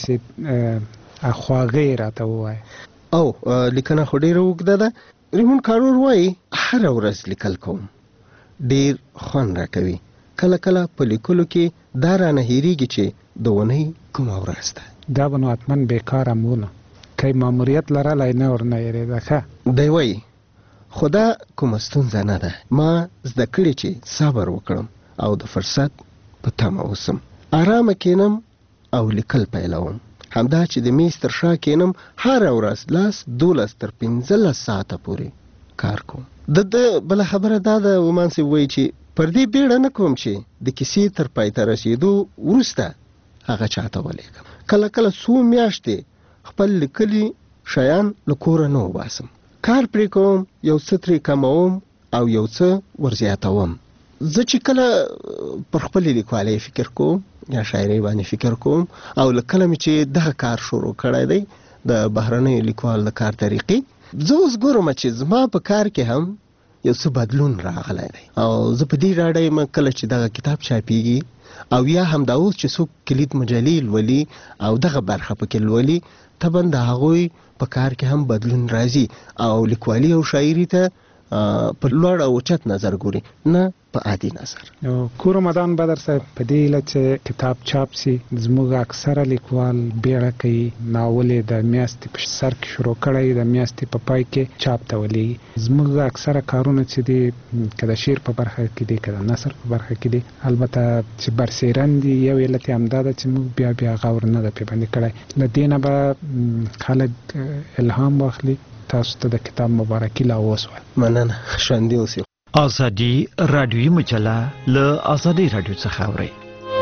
داسې خواږه راته ووایه. او لیکنه خو ډېره اوږده ده. ریموند کارور وایي هره ورځ لیکل کوم ډېر خوند راکوي. کله کله په لیکلو کې دا رانه هېرېږي چې د اونۍ کومه ورځ ده. دا به نو حتما بېکاره مو نه که ماموریت لرلی نه ورنه هېرېده. ښه دی وایي خو دا کومه ستونزه نه ده. ما زده کړې چې صبر وکړم او د فرصت په تمه اوسم. ارامه کینم او لیکل پیلوم. همدا چې د میز تر شا کینم هره ورځ 12 تر 15 ساعته پورې کار کوم. د بله خبره دا ده ومان صاحب وایي چې پر دې بیړه نه کوم چې د کیسې تر پای ته رسېدو وروسته هغه چاته ولیکم. کله کله څو میاشتې خپل لیکلي شیان له کوره نه وباسم. کار پرې کوم، یو څه ترې کموم او یو څه ورزیاتوم. زه چې کله پر خپلې لیکوالۍ فکر کوم یا شاعرۍ باندې فکر کوم او له کله مې چې دغه کار شروع کړی دی د بهرنیو لیکوال د کار طریقې، زه اوس ګورم چې زما په کار کې هم یو څه بدلون راغلی دی او زه په دې ډاډه یم کله چې دغه کتاب چاپېږي او یا هم دا اوس چې څوک کلید مجلې لولي او دغه برخه پکې لولي طبعا د هغوی په کار کې هم بدلون راځي او لیکوالي او شاعري ته په لوړ او اوچت نظر ګوري، نه په عادي نظر. کور رمضان بدر صاحب په دې هیله چې کتاب چاپ سي زموږ اکثره لیکوال بیړه کوي، ناول یې د میاشتې په سر کې شروع کړی، د میاشتې په پای کې چاپ ته ولېږي. زموږ اکثره کارونه چې دي که د شعر په برخه کې دي که د نثر په برخه کې دي، البته چې برسېرن دي، یو علت یې همدا ده چې موږ بیا غور نه ده پرې باندې کړی. له دې نه به خلک الهام واخلي. تاسو ته د کتاب مبارکي لا وسوه. مننه. ژوندي اوسئ. ازادي رادیوي مجله له ازادي رادیو څخه اورئ.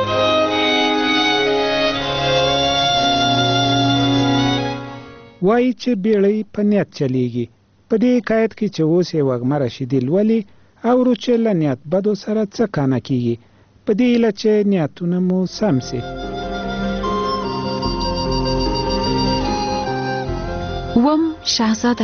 وایي چې بیړۍ په نیت چلیږي. په دې حکایت کې چې اوس یې وږمه رشیدي لولي اورو چې له نیت بدو سره څه کانه کیږي، په دې هیله چې نیتونه مو سم سي. وم شاهزاده.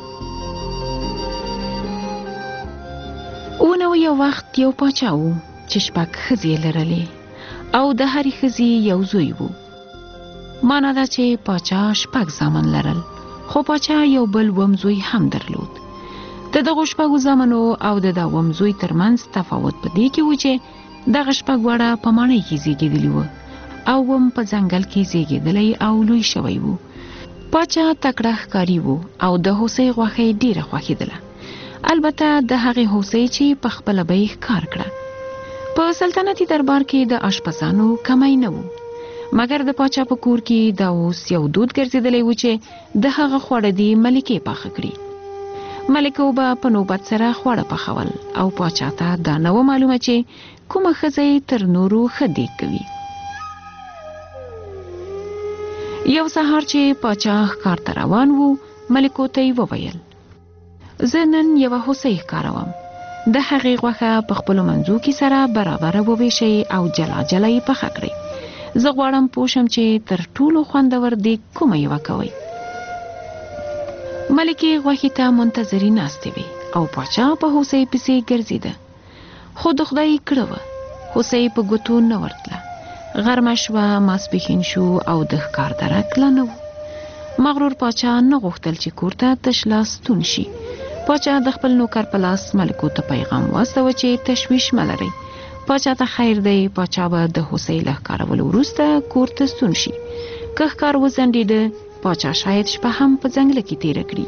اونو یو وخت یو پاچا و چې 6 ښځې لرلې او د هرې ښځې یو زوی و. مانا ده چې پاچا 6 زامن لرل، خو پاچا یو بل وم زوی هم درلود. د دغو 6 زامنو او د دا وم زوی ترمنځ تفاوت په دې کې و چې دغه 6 واړه په ماڼۍ کې زیږېدلي وو او وم په ځنګل کې زیږېدلی او لوی شوی و. پاچا تکړه ښکاري و او د هوسۍ غوښه ډیره خوښېدله، البته د هغې هوسۍ چې په خپله به یې ښکار کړه. په سلطنتي دربار کې د اشپزانو کمی نه و، مګر د پاچا په کور کې دا اوس یو دود ګرځېدلی و چې د هغه خواړه دې ملکې پاخه کړي. ملکو به په نوبت سره خواړه پخول او پاچا ته دا نه و معلومه چې کومه ښځه تر نورو ښه دیګ کوي. یو سهار چې پاچا ښکار ته روان و، ملکو ته یې وویل زه نن یوه هوسۍ ښکاروم، د هغې غوښه په خپلو منځو کې سره برابره وویشئ او جلا جلا یې پخه کړئ. زه غواړم پوه شم چې تر ټولو خوندور دیګ کومه یوه کوئ. ملکې غوښې ته منتظرې ناستې وې او پاچا په هوسۍ پسې ګرځېده، خو د خدای کړه وه هوسۍ په ګوتو نه ورتله. غرمه شوه، ماسپښین شو او د ښکار درک لا نه و. مغرور پاچا نه غوښتل چې کور ته تش لاس ستون شي. پاچا د خپل نوکر په لاس ملکو ته پیغام واستوه چې تشویش مه لرئ، پاچا ته خیر دی. پاچا به د هوسۍ له ښکارولو وروسته کور ته ستون شي. که ښکار وځنډېده، پاچا شاید شپه هم په ځنګله کې تیره کړي.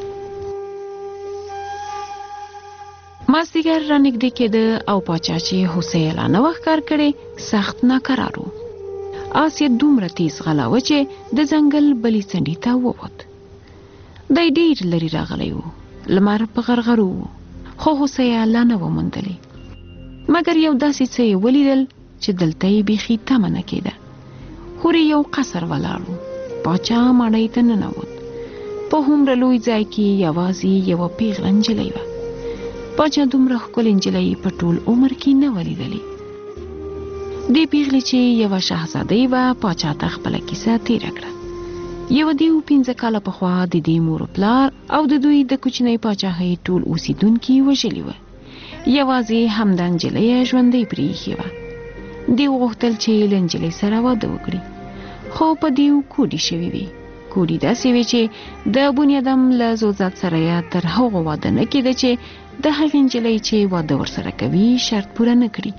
مازدیګر رانږدې کېده او پاچا چې هوسۍ لا نه وه ښکار کړې سخت ناکرار و. آس یې دومره تیز غلاوه چې د ځنګل بلې څنډې ته ووت. دی ډېر لرې راغلی و، لمر په غرغرو و، خو هوسۍ یې لا نه وه موندلې. مګر یو داسې څه یې ولیدل چې دلته یې بیخي تمه نه کېده. هورې یو قصر ولاړ و. پاچا ماڼۍ ته ننوت. په هومره لوی ځای کې یوازې یوه پیغله نجلۍ وه. پاچا دومره ښکلې نجلۍ په ټول عمر کې نه وه لیدلې. دې پیغلې چې یوه شهزادۍ وه، پاچا ته خپله کیسه تېره کړه. یوه دیو 15 کاله پخوا د دې مور پلار او د دوی د کوچنۍ پاچاهۍ ټول اوسیدونکي وژلي وه. یوازې همدا نجلۍ ژوندۍ پرېښې وه. دیو غوښتل چې له نجلۍ سره واده وکړي، خو په دیو کوډې شوې وې. کوډې داسې وې چې د بنیادم له زوځات سره یې تر هغو واده نه کېده چې د هغې نجلۍ چې واده ورسره کوي شرط پوره نه کړي.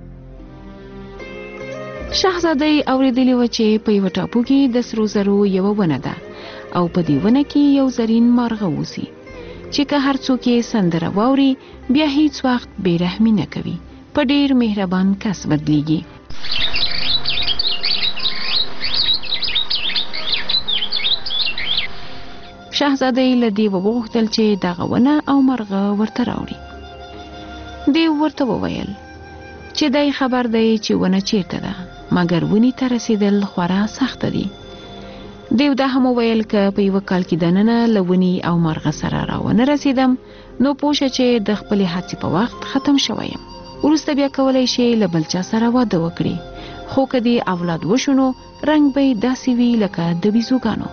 شهزاده یې اورېدلې وه چې په یوه ټاپو کې د سرو زرو یوه ونه ده او په دې ونه کې یو زرین مارغه اوسي چې که هر څوک یې سندره واوري بیا هیڅ وخت بې رحمي نه کوي، په ډېر مهربان کس بدلیږي. شهزاده یې له دیو وغوښتل چې دغه ونه او مرغه ورته راوړي. دیو ورته وویل چې دی خبر دی چې ونه چیرته ده، مګر ونې ته رسیدل خورا سخته دي. دیو دا هم وویل که په یوه کال کې دننه له ونې او مرغه سره راونه رسیدم نو پوه شه چې د خپلې هڅې په وخت ختم شوی یم. وروسته بیا کولی شي له بل چا سره واده وکړي، خو که دې اولاد وشو نو رنګ به یې داسې وي لکه د بیزوګانو.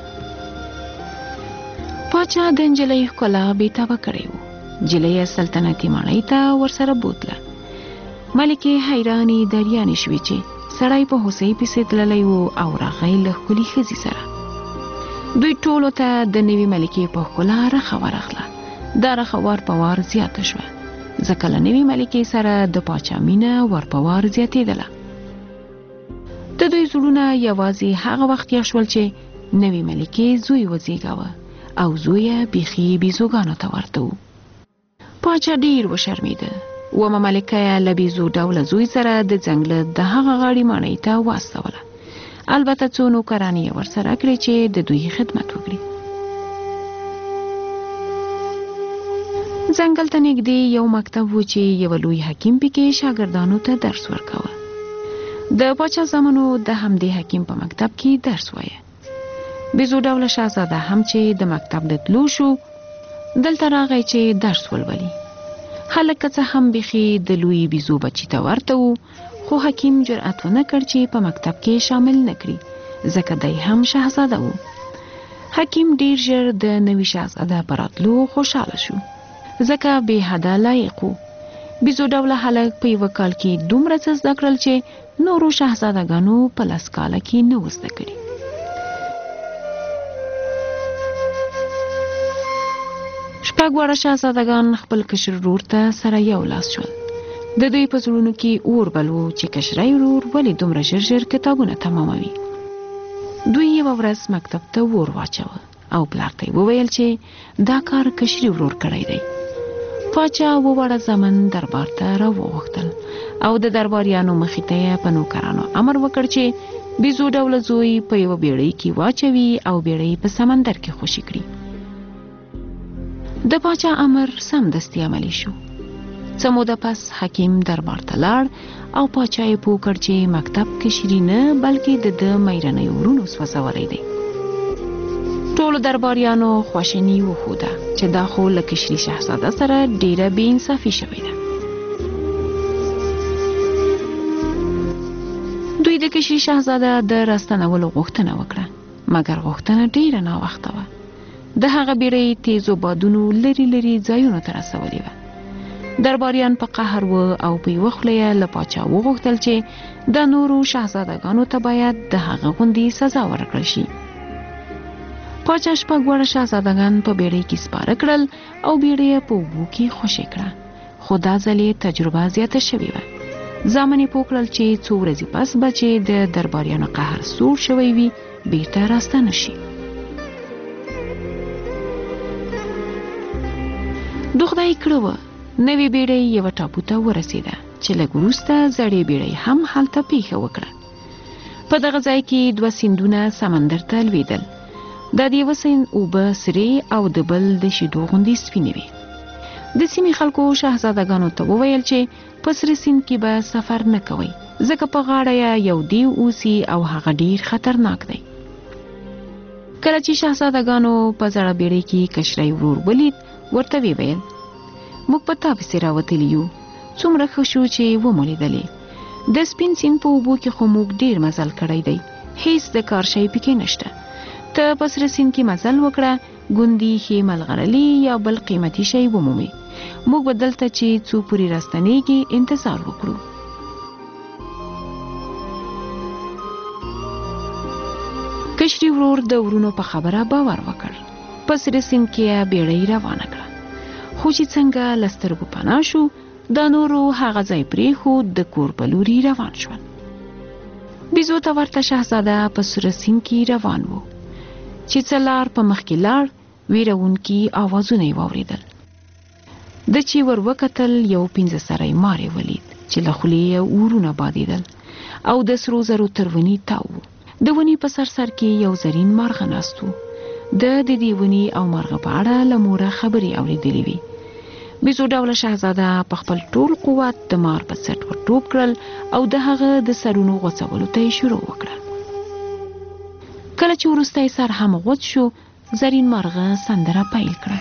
پاچا د نجلۍ ښکلا بېتابه کړی و. نجلۍ سلطنتي ماڼۍ ته ورسره بوتله. ملکې حیرانې دریانې شوې چې سړی په هوسۍ پسې تللی و او راغی له ښکلي ښځې سره. دوی ټولو ته د نوې ملکې په ښکلا رخه ورغله. دا رخه وار په وار زیاته شوه، ځکه له نوې ملکې سره د پاچا مینه ور په وار زیاتېدله. د دوی زړونه یوازې هغه وخت یخ شول چې نوې ملکې زوی وزېږاوه او زوی یې بیخي بیزوګانو ته ورته و. پاچا ډېر وشرمېده. ومه ملکه یې له بیزو ډوله زوی سره د ځنګله د هغه غاړې ماڼۍ ته واستوله. البته څو نوکرانې یې ورسره کړې چې د دوی خدمت وکړي. ځنګل ته نږدې یو مکتب و چې یو لوی حکیم پکې شاګردانو ته درس ورکاوه. د پاچا زامنو د همدې حکیم په مکتب کې درس وایه. بیزو ډوله شهزاده هم چې د مکتب د تلو شو دلته راغی چې درس ولولي. هلک که څه هم بیخي د لوی بیزو بچي ته ورته و، خو حکیم جرأت ونه کړ چې په مکتب کې شامل نه کړي، ځکه دی هم شهزاده و. حکیم ډیر ژر د نوي شهزاده په راتلو خوشحاله شو، ځکه بې حده لایق و. بیزو ډوله هلک په یوه کال کې دومره څه زده کړل چې نورو شهزادګانو په 10 کاله کې نه و زده کړي. شپږ واړه شهزادګان خپل کشر ورور ته سره یو لاس شول. د دوی په زړونو کې اور بل و چې کشرای ورور ولې دومره ژر ژر کتابونه تماموي. دوی یوه ورځ مکتب ته اور واچوه او پلار ته یې وویل چې دا کار کشري ورور کړی دی. پاچا وواړه زامن دربار ته راوغوښتل او د درباریانو مخې ته یې په نوکرانو امر وکړ چې بیزو ډوله زوی په یوه بیړۍ کې واچوي او بیړۍ په سمندر کې خوشي کړي. د پاچا امر سمدستي عملي شو. څه موده پس حکیم دربار ته لاړ او پاچا یې پوه کړ چې مکتب کشري نه بلکې د ده میرنۍ ورونو سوځولی دی. ټولو درباریانو خواشیني وښوده چې دا خو له کشري شهزاده سره ډیره بې انصافي شوې ده. دوی د کشري شهزاده د راستنولو غوښتنه وکړه، مګر غوښتنه ډیره ناوخته وه. د هغه بیړۍ تیزو بادونو لري لري ځایونو ته رسولې وه. درباریان په قهر و او په یوه خوله یې له پاچا وغوښتل چې د نورو شهزادګانو ته باید د هغه غوندې سزا ورکړل شي. پاچا شپږ واړه شهزادګان په بیړۍ کې سپاره کړل او بیړۍ یې په اوبو کې خوشې کړه، خو دا ځل یې تجربه زیاته شوې وه. زامن یې پوه کړل چې څو ورځې پس به چې د درباریانو قهر سوړ شوی وي بیرته راستنه شي. د خدای کړه وه نوې بیړۍ یوه ټاپو ته ورسېده چې لږ وروسته زړې بیړۍ هم هلته پیښه وکړه. په دغه ځای کې 2 سیندونه سمندر ته لوېدل. د یوه سیند اوبه سرې او د بل د شیدو غوندې سپینې وې. د سیمې خلکو شهزادګانو ته وویل چې په سره سیند کې به سفر نه کوئ، ځکه په غاړه یې یو دیو اوسي او هغه ډیر خطرناک دی. کله چې شهزادګانو په زړه بیړۍ کې کشري ورور ولید، ورته ویل موږ په تا پسې راوتلي یو، څومره ښه شو چې ومو لیدلې. د سپین سیند په اوبو کې خو موږ ډیر مزل کړی دی، هیڅ د کار شی پکې نشته. ته په سره سیند کې مزل وکړه، ګوندې ښې ملغلرې یا بل قیمتي شی ومومې. موږ به دلته چې څو پورې راستنېږي انتظار وکړو. کشري ورور د ورونو په خبره باور وکړ. په سره سیند کې بیړۍ روانه کړه. خو چې څنګه له سترګو پناه شو د نورو هغه ځای پرېښود د کور په لوري روان شول. بیزو ته ورته شهزاده په سره سیند کې روان و چې څه لار په مخکې لاړ ویرونکي آوازونه یې واورېدل. د چې ور وکتل یو 15 سری مار یې ولید چې له خولې یې اورونه بادېدل او د سرو زرو تروني تاو. د ونې په سر کې یو زرین مارغه ناست و. د دې ونې او مارغه په اړه له موره خبرې اورېدلې وې. بیزو ډوله شهزاده په خپل ټول قوت د مار په سټ ور ټوپ کړل او د هغه د سرونو غوڅولو ته یې شروع وکړه. کله چې وروستی سر هم غوڅ شو زرین مارغه سندره پیل کړه.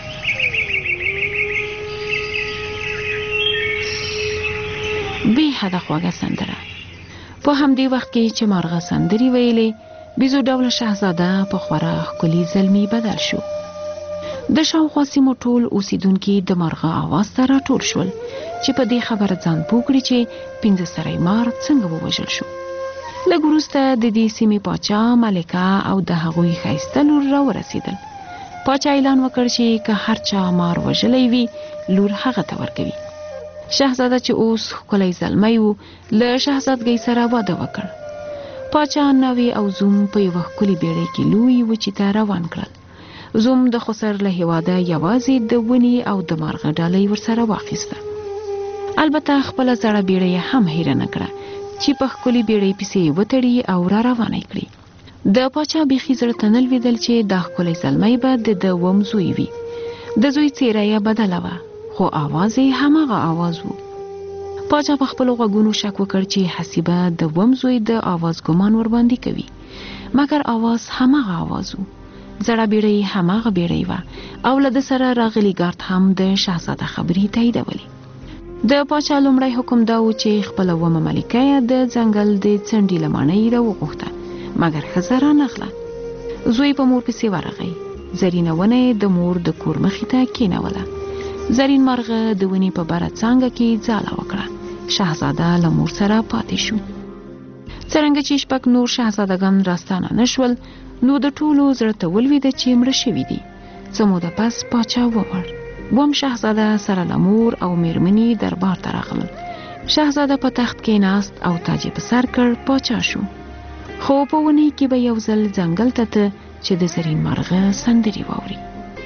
بې حده خوږه سندره. په همدې وخت کې چې مارغه سندرې ویلې بیزو ډوله شهزاده په خورا ښکلي زلمي بدل شو. د شاوخوا سیمو ټول اوسیدونکي د مارغه آواز ته راټول شول چې په دې خبره ځان پوه کړي چې 15 سری مار څنګه ووژل شو. لږ وروسته د دې سیمې پاچا، ملکه او د هغوی ښایسته لور راورسېدل. پاچا اعلان وکړ چې که هر چا مار وژلی وي لور هغه ته ورکوي. شهزاده چې اوس ښکلی زلمی و له شهزادګۍ سره واده وکړ. پاچا ناوې او زوم په یوه ښکلې بیړۍ کې لوی وچې ته روان کړل. زوم د خسر له هېواده یوازې د ونې او د مارغه ډالۍ ورسره واخیسته. البته خپله زړه بیړۍ هم هیره نه کړه چې په ښکلې بیړۍ پسې وتړي او را روانه کړي. د پاچا بیخي زړه ته نه لوېدل چې دا ښکلی زلمی به د وم زوی وي. د زوی څېره یې بدله وه خو آواز یې هماغه آواز و. پاچا په خپلو غوږونو شک وکړ چې حسیبه د وم زوی د آواز ګمان ورباندې کوي، مګر آواز هماغه آواز و. زړه بیړۍ هماغه بیړۍ وه او له ده سره راغلی ګارد هم د شهزاده خبرې تاییدولې. د پاچا لومړی حکم دا و چې خپله ومه ملکه یې د ځنګل د څنډې له ماڼۍ راوغوښته، مګر ښځه رانغله. زوی په مور پسې ورغی. زرینه ونه یې د مور د کور مخې ته کېنوله. زرین مرغه د ونې په بره څانګه کې ځاله وکړه. شهزاده له مور سره پاتې شو. څرنګه چې شپږ نور شهزادګان راستانه نشول نو د ټولو زړه ته ولوېده چې مړه شوي دي. څه موده پس پاچا ومړ. وم شهزاده سره له مور او میرمنې دربار ته راغلل. شهزاده په تخت کې ناست او تاج یې په سر کړ پاچا شو. خو په ونې کې به یو ځل ځنګل ته ته چې د زرین مرغه سندرې واوري.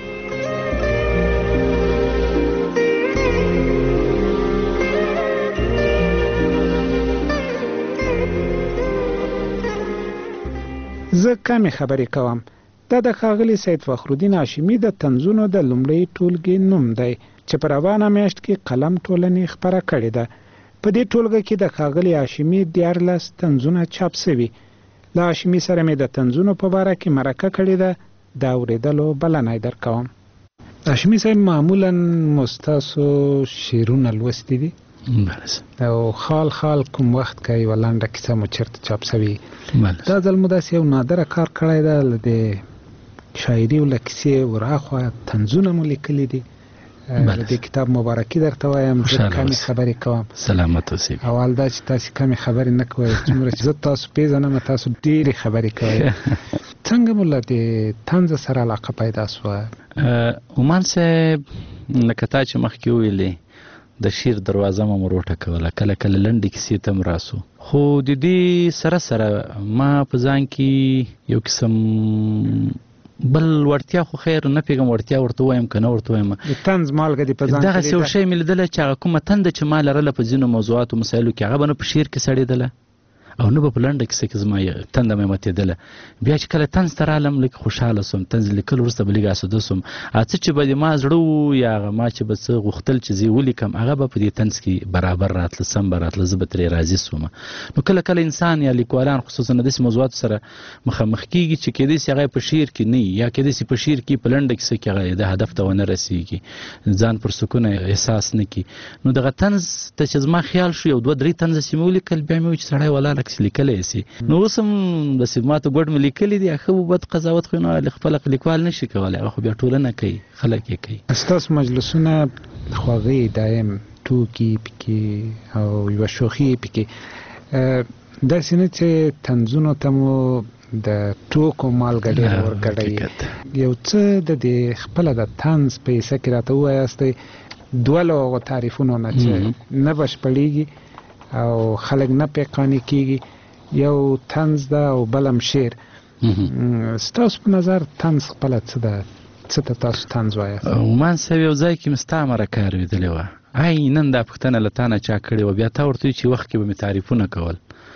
زه کمې خبرې کوم. دا د ښاغلي سید فخرالدین هاشمي د طنزونو د لومړۍ ټولګې نوم دی چې په روانه میاشت کې قلم ټولنې خپره کړې ده. په دې ټولګه کې د ښاغلي هاشمي 14 طنزونه چاپ شوي. له هاشمي سره مې د طنزونو په باره کې مرکه کړې ده. د اورېدلو بلنه یې درکوم. هاشمي صاحب معمولا مستاسو شعرونه لوستي دي؟ او خال خال کوم وخت کې یو لنډه کیسه مو چېرته چاپ شوې؟ دا ځل مو داسې یو نادره کار کړی ده، له د شاعري او له کیسې وراخوا طنزونه مو لیکلي دي. د کتاب مبارکي درته وایم. زه کمې خبرې کوم. سلامت اوسئ. اول دا چې تاسې کمې خبرې نه کوئ، څومره چې زه تاسو پیژنم تاسو ډېرې خبرې کوئ. څنګه مو له دې طنز سره علاقه پیدا شوه؟ عمان صاحب لکه تا چې مخکې وویلې د شعر دروازه مو وروټه کوله، کله کله لنډې کیسې ته م راسو، خو د دې سره سره ما په ځان کې یو قسم بل وړتیا، خو خیر نه پیږم وړتیا ورته وایم که نه ورته وایم، د طنز مالګه دې په ځان کې دغسې یو شی مې لیدله چې هغه کومه تنده چې ما لرله په ځینو موضوعاتو مسایلو کې هغه به نه په شعر کې سړېدله او نه به په لنډه کیسه کې زما تنده مې ماتېدله. بیا چې کله طنز ته رالم لږ خوشحاله سوم. طنز لیکل وروسته به لږ اسوده سوم. څه چې به د ما زړه و یا هغه ما چې به څه غوښتل چې زه ولیکم هغه به په دې طنز کې برابر راتله، سم به راتله، زه به ترې راضي سوم. نو کله کله انسان یا لیکوالان خصوصا د داسې موضوعاتو سره مخامخ کېږي چې کېدای شي هغه په شعر کې نه یا کېدای شي په شعر کې په لنډه کیسه کې هغه د هدف ته ونه رسېږي، ځان پر سکون احساس نه کړي. نو دغه طنز ته چې زما خیال شو یو 2-3 طنزه چې مې ولیکل، بیا مې وویل چې سړی ولاړه عکس لیکلی سي نو اوس هم داسې ماته ګوډ مې لیکلي دي ښه بد قضاوت خو نو خپل لیکوال نشي کولی هغه خو بیا ټولنه کوي خلک یې کوي. ستاسو مجلسونه خواږه دایم ټوکي پکې او یوه شوخي پکې داسې نه چې طنزونو ته مو د ټوکو مالګه ډېره ورګډوي یو څه د دې خپله د طنز په حصه کې راته ووایاستئ دولو هغو تعریفونو نه چې نه بشپړېږي او خلک نه پې قانع کېږي یو طنز ده او بل هم شعر. ستاسو په نظر طنز خپله څه ده څه ته تاسو طنز وایاست؟ عمان صاحب یو ځای کې مې ستا مرکه اورېدلې وه نن دا پوښتنه له تا نه چا کړې وه بیا تا ورته وایي چې وخت کې به مې تعریفونه کول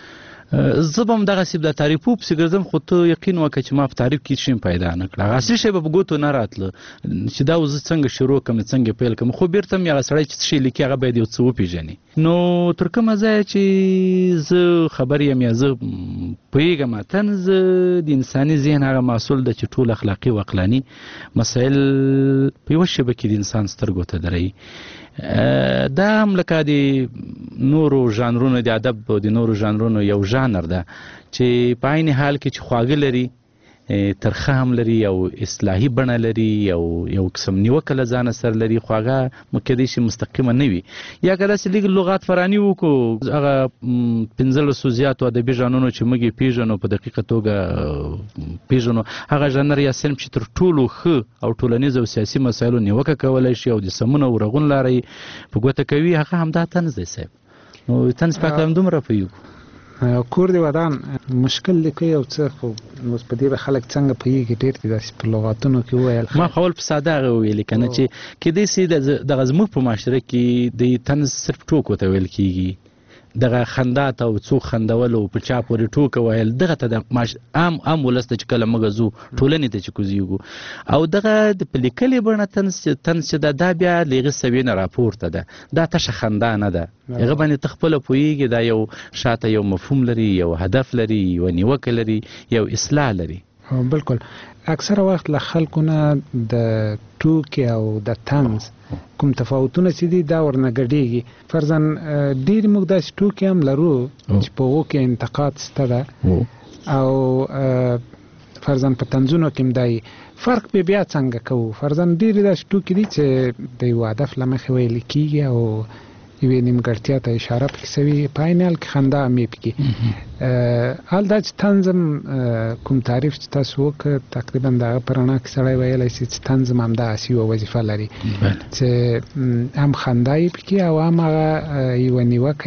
زه به هم دغسې د تعریفو پسې ګرځم خو ته یقین وکړه چې ما په تعریف کې شی پیدا نه کړه هغه اصلي شی به په ګوتو نه راتله چې دا زه څنګه شروع کړم څنګه پیل کړم خو بیرته مې هغه سړی چې څه شی لیکي هغه باید یو څه وپېژني نو تر کومه ځایه چې زه خبر یم یا زه پوهېږم طنز د انساني ذهن هغه محصول ده چې ټول اخلاقي و عقلاني مسایل په یوه شیبه کې د انسان سترګو ته درایي دا هم لکه د نورو ژانرونو د ادب او د نورو ژانرونو یو ژانر ده چې په عین حال کې چې خواږه لري ترخه هم لري یو اصلاحي بڼه لري یو قسم نیوکه له ځانه سره لري خو هغه کیدای شي مستقیمه نه وي یا که داسې لږ لغات فراني وکړو هغه 15 زیاتو ادبي ژانرونو چې موږ یې پېژنو په دقیقه توګه پېژنو هغه ژانر یا صنف چې تر ټولو ښه او ټولنیز او سیاسي مسایلو نیوکه کولی شي او د سمون او رغون لاره یې په ګوته کوي هغه همدا طنز دی صاحب نو طنز په هکله همدومره پوهېږو کور دی ودان مشکل لیکي او څه خو اوس په دې به خلک څنګه پوهېږي ډېر دي داسې په لغاتونو کې وویل ما خو اول په ساده هغه وویلې که نه چې کیدای شي دغه زموږ په معاشره کې د طنز صرف ټوکو ته ویل کېږي دغه خندا ته او څوک خندول او په چا پورې ټوکه ویل دغه ته د عام ولس ته چې کله موږ ځو ټولنې ته چې کوزیږو او دغه د په لیکلې بڼه طنز چې دا بیا له هغې سویې نه راپورته ده دا تشه خندا نه ده هغه باندې ته خپله پوهېږي دا یو شاته یو مفهوم لري یو هدف لري یو نیوکه لري یو اصلاح لري. بالکل اکثره وخت له خلکو نه د ټوکې او د طنز کوم تفاوتونه چې دي دا ورنه ګډېږي فرضاً ډېرې موږ داسې ټوکې هم لرو چې په هغو کې انتقاد شته ده او فرضاً په طنزونو کې هم دا فرق به بیا څنګه کوو فرضاً ډېرې داسې ټوکې دي چې د یو هدف له مخې ویل کېږي او یوې نیمګړتیا ته اشاره پکې شوې په عین حال کې خندا هم یې پکې حال دا چې طنز کوم تعریف چې تاسو وکړ تقریبا د هغه په رڼا کې سړی ویلی شي چې طنز هم همداسې یوه وظیفه لري چې هم خندا یې پکې او هم هغه یوه نیوکه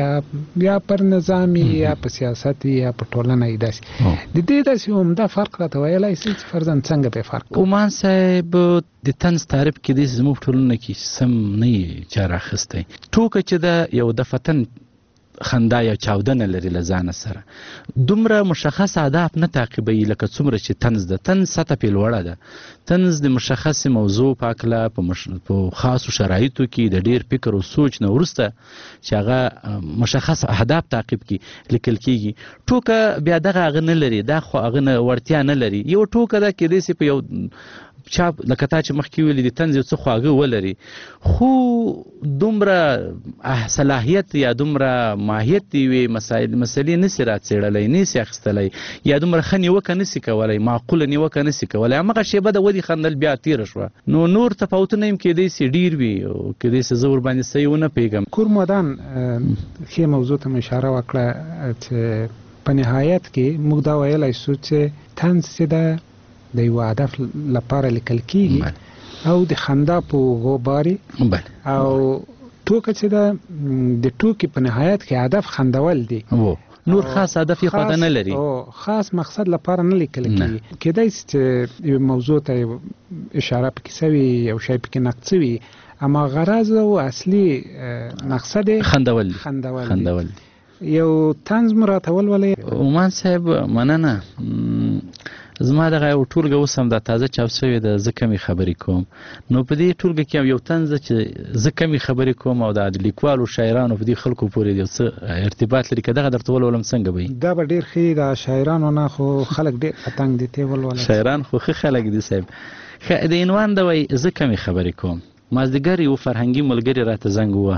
یا پر نظام یا په سیاست یا په ټولنه یې داسې د دې داسې عمده فرق راته ویلی شي چې فرضاً څنګه پرې فرق عمان صاحب د طنز تعریف کې داسې زموږ ټولنه کې سم نه یې چا راخیستی ټوکه چې ده یو دفتن خندا یا چاودنه لري له ځانه سره دومره مشخص اهداف نه تعقیبوي لکه څومره چې طنز ده طنز سطح پې لوړه ده طنز د مشخصې موضوع په هکله په خاصو شرایطو کې د ډېر فکر او سوچ نه وروسته چې هغه مشخص اهداف تعقیب کړي لیکل کېږي ټوکه بیا دغه هغه نه لري دا خو هغه نه وړتیا نه لري یو ټوکه ده کیدای شي په یو چا لکه تا چې مخکې ویلي د طنز یو څه خواږه ولري خو دومره صلاحیت یا دومره ماهیت د یوې مسلې نسي راڅېړلی نسي اخیستلی یا دومره ښه نیوکه نسي کولی معقوله نیوکه نسي کولی همغه شیبه د ودې خندل بیا تېره شوه نو نور تفاوتونه هم کیدای شي ډېر وي او کیدای شي زه ورباندې صحیح ونه پوهېږم کور مدان ښې موضوع ته مې اشاره وکړه چې په نهایت کې موږ دا ویلی شو چې طنز چې ده د یو هدف لپاره لیکل کېږي او د خندا په غوباري او ټوکه چې ده د ټوکې په نهایت کې هدف خندول دی نور خاص هدف یې خواته نه لري خاص مقصد لپاره نه لیکل کېږي کیدای شي چې یو موضوع ته اشاره پکې شوي یو شی پکې نقد شوي اما غرض او اصلي مقصد خندول یو طنز مو راته ولولئ عمان صاحب مننه زما دغه یو ټولګه اوس هم دا تازه چاپ شوې ده زه کمې خبرې کوم نو په دې ټولګه کې یو طنز ده چې زه کمې خبرې کوم او د لیکوالو شاعرانو په دې خلکو پورې یو څه ارتباط لري که دغه درته ولولم څنګه به وي دا به ډېر ښه د شاعرانو نه خو خلک ډېر پتنګ دي ته ولولم شاعران خو ښه خلک دي صاحب د عنوان ده وایي زه کمې خبرې کوم مازدیګر یو فرهنګي ملګري راته زنګ وواهه په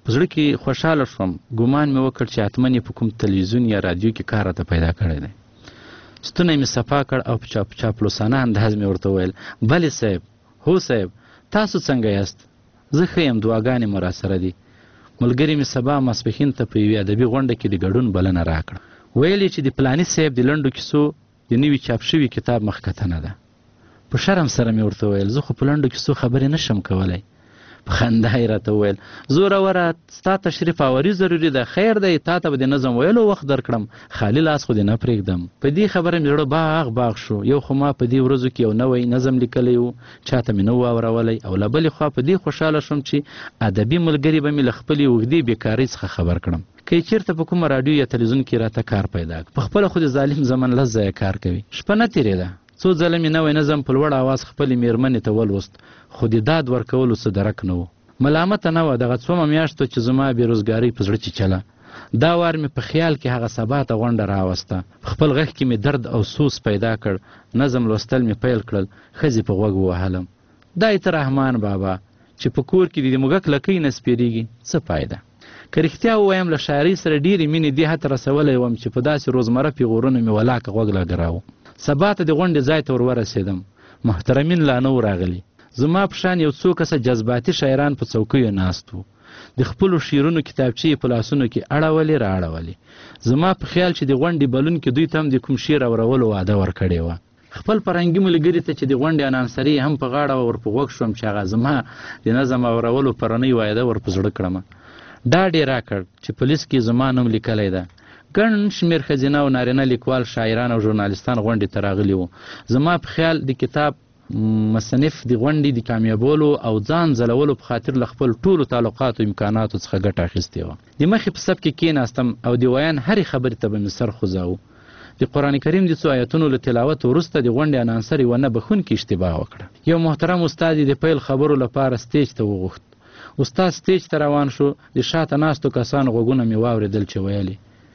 زړه کې خوشاله شوم، ګمان مې وکړ چې حتمن یې په کوم تلویزیون یا رادیو کې کار راته پیدا کړی دی. ستونی مې صفا کړ او په چاپلوسانه انداز مې ورته وویل بلې صاحب، هو صاحب، تاسو څنګه یاست؟ زه ښه یم، دعاګانې مو راسره دي. ملګري مې سبا ماسپښین ته په یوې ادبي غونډه کې د ګډون بلنه راکړه. ویل یې چې د فلاني صاحب د لنډو کیسو د نوي چاپ شوي کتاب مخکتنه ده. په شرم سره مې ورته وویل زه خو په لنډو کیسو خبرې نشم کولی. په خندا یې راته وویل زوروره ستا تشریف آوري ضروري ده، خیر دی تا ته به د نظم ویلو وخت درکړم، خالي لاس خو دې نه پرېږدم. په دې خبره مې زړه باغ شو. یو خو ما په دې ورځو کې یو نوی نظم لیکلی و، چاته مې نه و اورولی، او له بلې خوا په دې خوشحاله شوم چې ادبي ملګري به مې له خپلې اوږدې بېکارۍ څخه خبر کړم. که یې چېرته په کومه راډیو یا تلویزیون کې راته کار پیدا کړ، په خپله خو د ظالم زمن لس ځایه کار کوي. شپه نه تېرېده، څو ځله مې نوی نظم په لوړ اواز خپلې مېرمنې ته ولوست، خو د داد ورکولو څه درک نه و. ملامته نه وه، دغه څومه میاشتو چې زما بېروزګارۍ په زړه چیچله. دا وار مې په خیال کې هغه سبا ته غونډه راوسته. په خپل غږ کې مې درد او سوس پیدا کړ. نظم لوستل مې پیل کړل. ښځې په غوږ ووهلم دا ته رحمان بابا چې په کور کې د موږک لکۍ نه سپېرېږي څه فایده. که رښتیا ووایم له شاعرۍ سره ډېرې مینې دې حد رسولی وم چې په داسې روزمره پیغورونو مې ولاکه غوږ لګراوه. سبا ته د غونډې ځای ته ورورسېدم. محترمین لا نه و راغلي. زما په شان یو څو کسه جذباتي شاعران په چوکیو ناست وو. د خپلو شعرونو کتابچې په لاسونو کې اړولې را اړولې. زما په خیال چې د غونډې بلون کې دوی ته هم د کوم شعر اورولو وعده ورکړې وه. خپل فرهنګي ملګري ته چې د غونډې انانسري هم په غاړه ورپه غوږ شوم چې هغه زما د نظم اورولو پرنۍ وعده ورپه زړه کړم. ډاډ یې راکړ چې په لیست کې زما نوم لیکلی ده. ګڼ شمېر ښځینه او نارینه لیکوال، شاعران او ژورنالستان غونډې ته راغلي وو. زما په خیال د کتاب مصنف د غونډې د کامیابولو او ځان ځلولو په خاطر له خپل ټولو تعلقاتو امکاناتو څخه ګټه اخیستې وه. د مخې په صف کې کېناستم او د ویان هرې خبرې ته به مې سر خوځاوه. د قرآن کریم د څو آیتونو له تلاوت وروسته د غونډې انانسر یوه نه بخونکې اشتباه وکړه. یو محترم استاد یې د پیل خبرو لپاره سټیج ته وغوښت. استاد سټیج ته روان شو. د شاته ناستو کسانو غوږونه مې واورېدل چې ویلې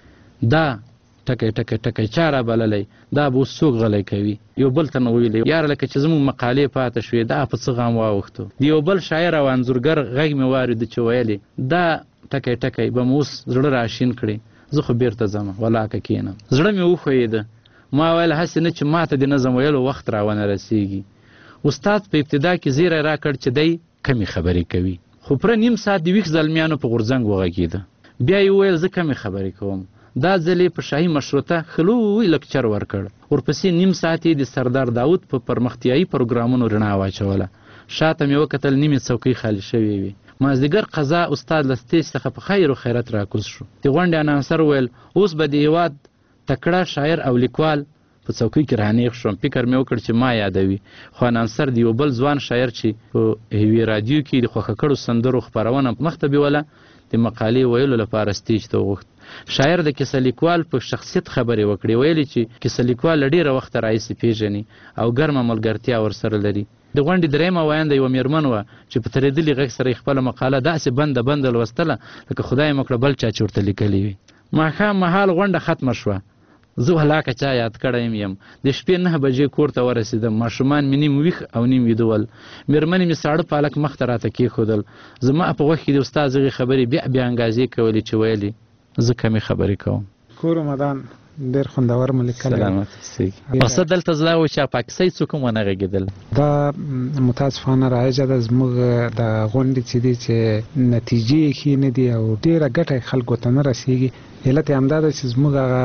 دا ټکی ټکی ټکی چا را بللی، دا به اوس څوک غلی کوي. یو بل ته مې ویلې یاره لکه چې زموږ مقالې پاته شوې دا په څه غم واوښتو. د یو بل شاعر او انځورګر غږ مې واورېده چې ویلې دا ټکی ټکی به مو اوس زړه راشین کړي، زه خو بیرته ځم ولاکه کښېنم. زړه مې وښویېده. ما ویل هسې نه چې ماته د نظم ویلو وخت راونه رسېږي. استاد په ابتدا کې زیری راکړ چې دی کمې خبرې کوي، خو پوره نیم ساعت د ویښ زلمیانو په غورځنګ وغږېده. بیا یې وویل زه کمې خبرې کوم. دا ځل یې په شاهي مشروطه خلوی لکچر ورکړ. ورپسې نیم ساعت یې د سردار داود په پرمختیایي پروګرامونو رڼا واچوله. شاته مې وکتل نیمې څوکۍ خالي شوې وې. مازدیګر قضا استاد له سټیج څخه په خیر و خیرت راکوز شو. د غونډې انانسر ویل اوس به د هېواد تکړه شاعر او لیکوال په څوکۍ کې رانیغ شوم. فکر مې وکړ چې ما یادوي، خو انانسر د یو بل ځوان شاعر چې په یوې رادیو کې د خوښه کړو سندرو خپرونه مخته بیوله د مقالې ویلو لپاره سټیج ته وغوښت. شاعر د کیسه لیکوال په شخصیت خبرې وکړې. ویلې چې کیسه لیکوال له ډېره وخته راهیسې پیژني او ګرمه ملګرتیا ورسره لري. د غونډې درېیمه ویانده یوه مېرمن وه چې په ترېدلي غږ سره یې خپله مقاله داسې بنده لوستله لکه خدای مه کړه بل چا چې ورته لیکلې وي. ماښام مهال غونډه ختمه شوه. زه ولاکه چا یاد کړی یم. د شپې 9 بجې کور ته ورسېدم. ماشومان مې نیم ویښ او نیم ویده ول. مېرمنې مې ساړه پالک مخ ته راته کېښودل. زما په غوږ کې د استاد هغې خبرې بیا انګازې کولې چې ویلې زه کمې خبرې کوم. کور رمضان ډېر خوندور مو لیکلی. سلامت اوسئ. مقصد دلته زه و چې پاکستان څوک هم ونه غږېدل. دا متاسفانه رایجه ده زموږ د غونډې چې دي چې نتیجې یې ښې نه دي او ډېره ګټه خلکو ته نه رسېږي. علت یې همدا ده چې زموږ هغه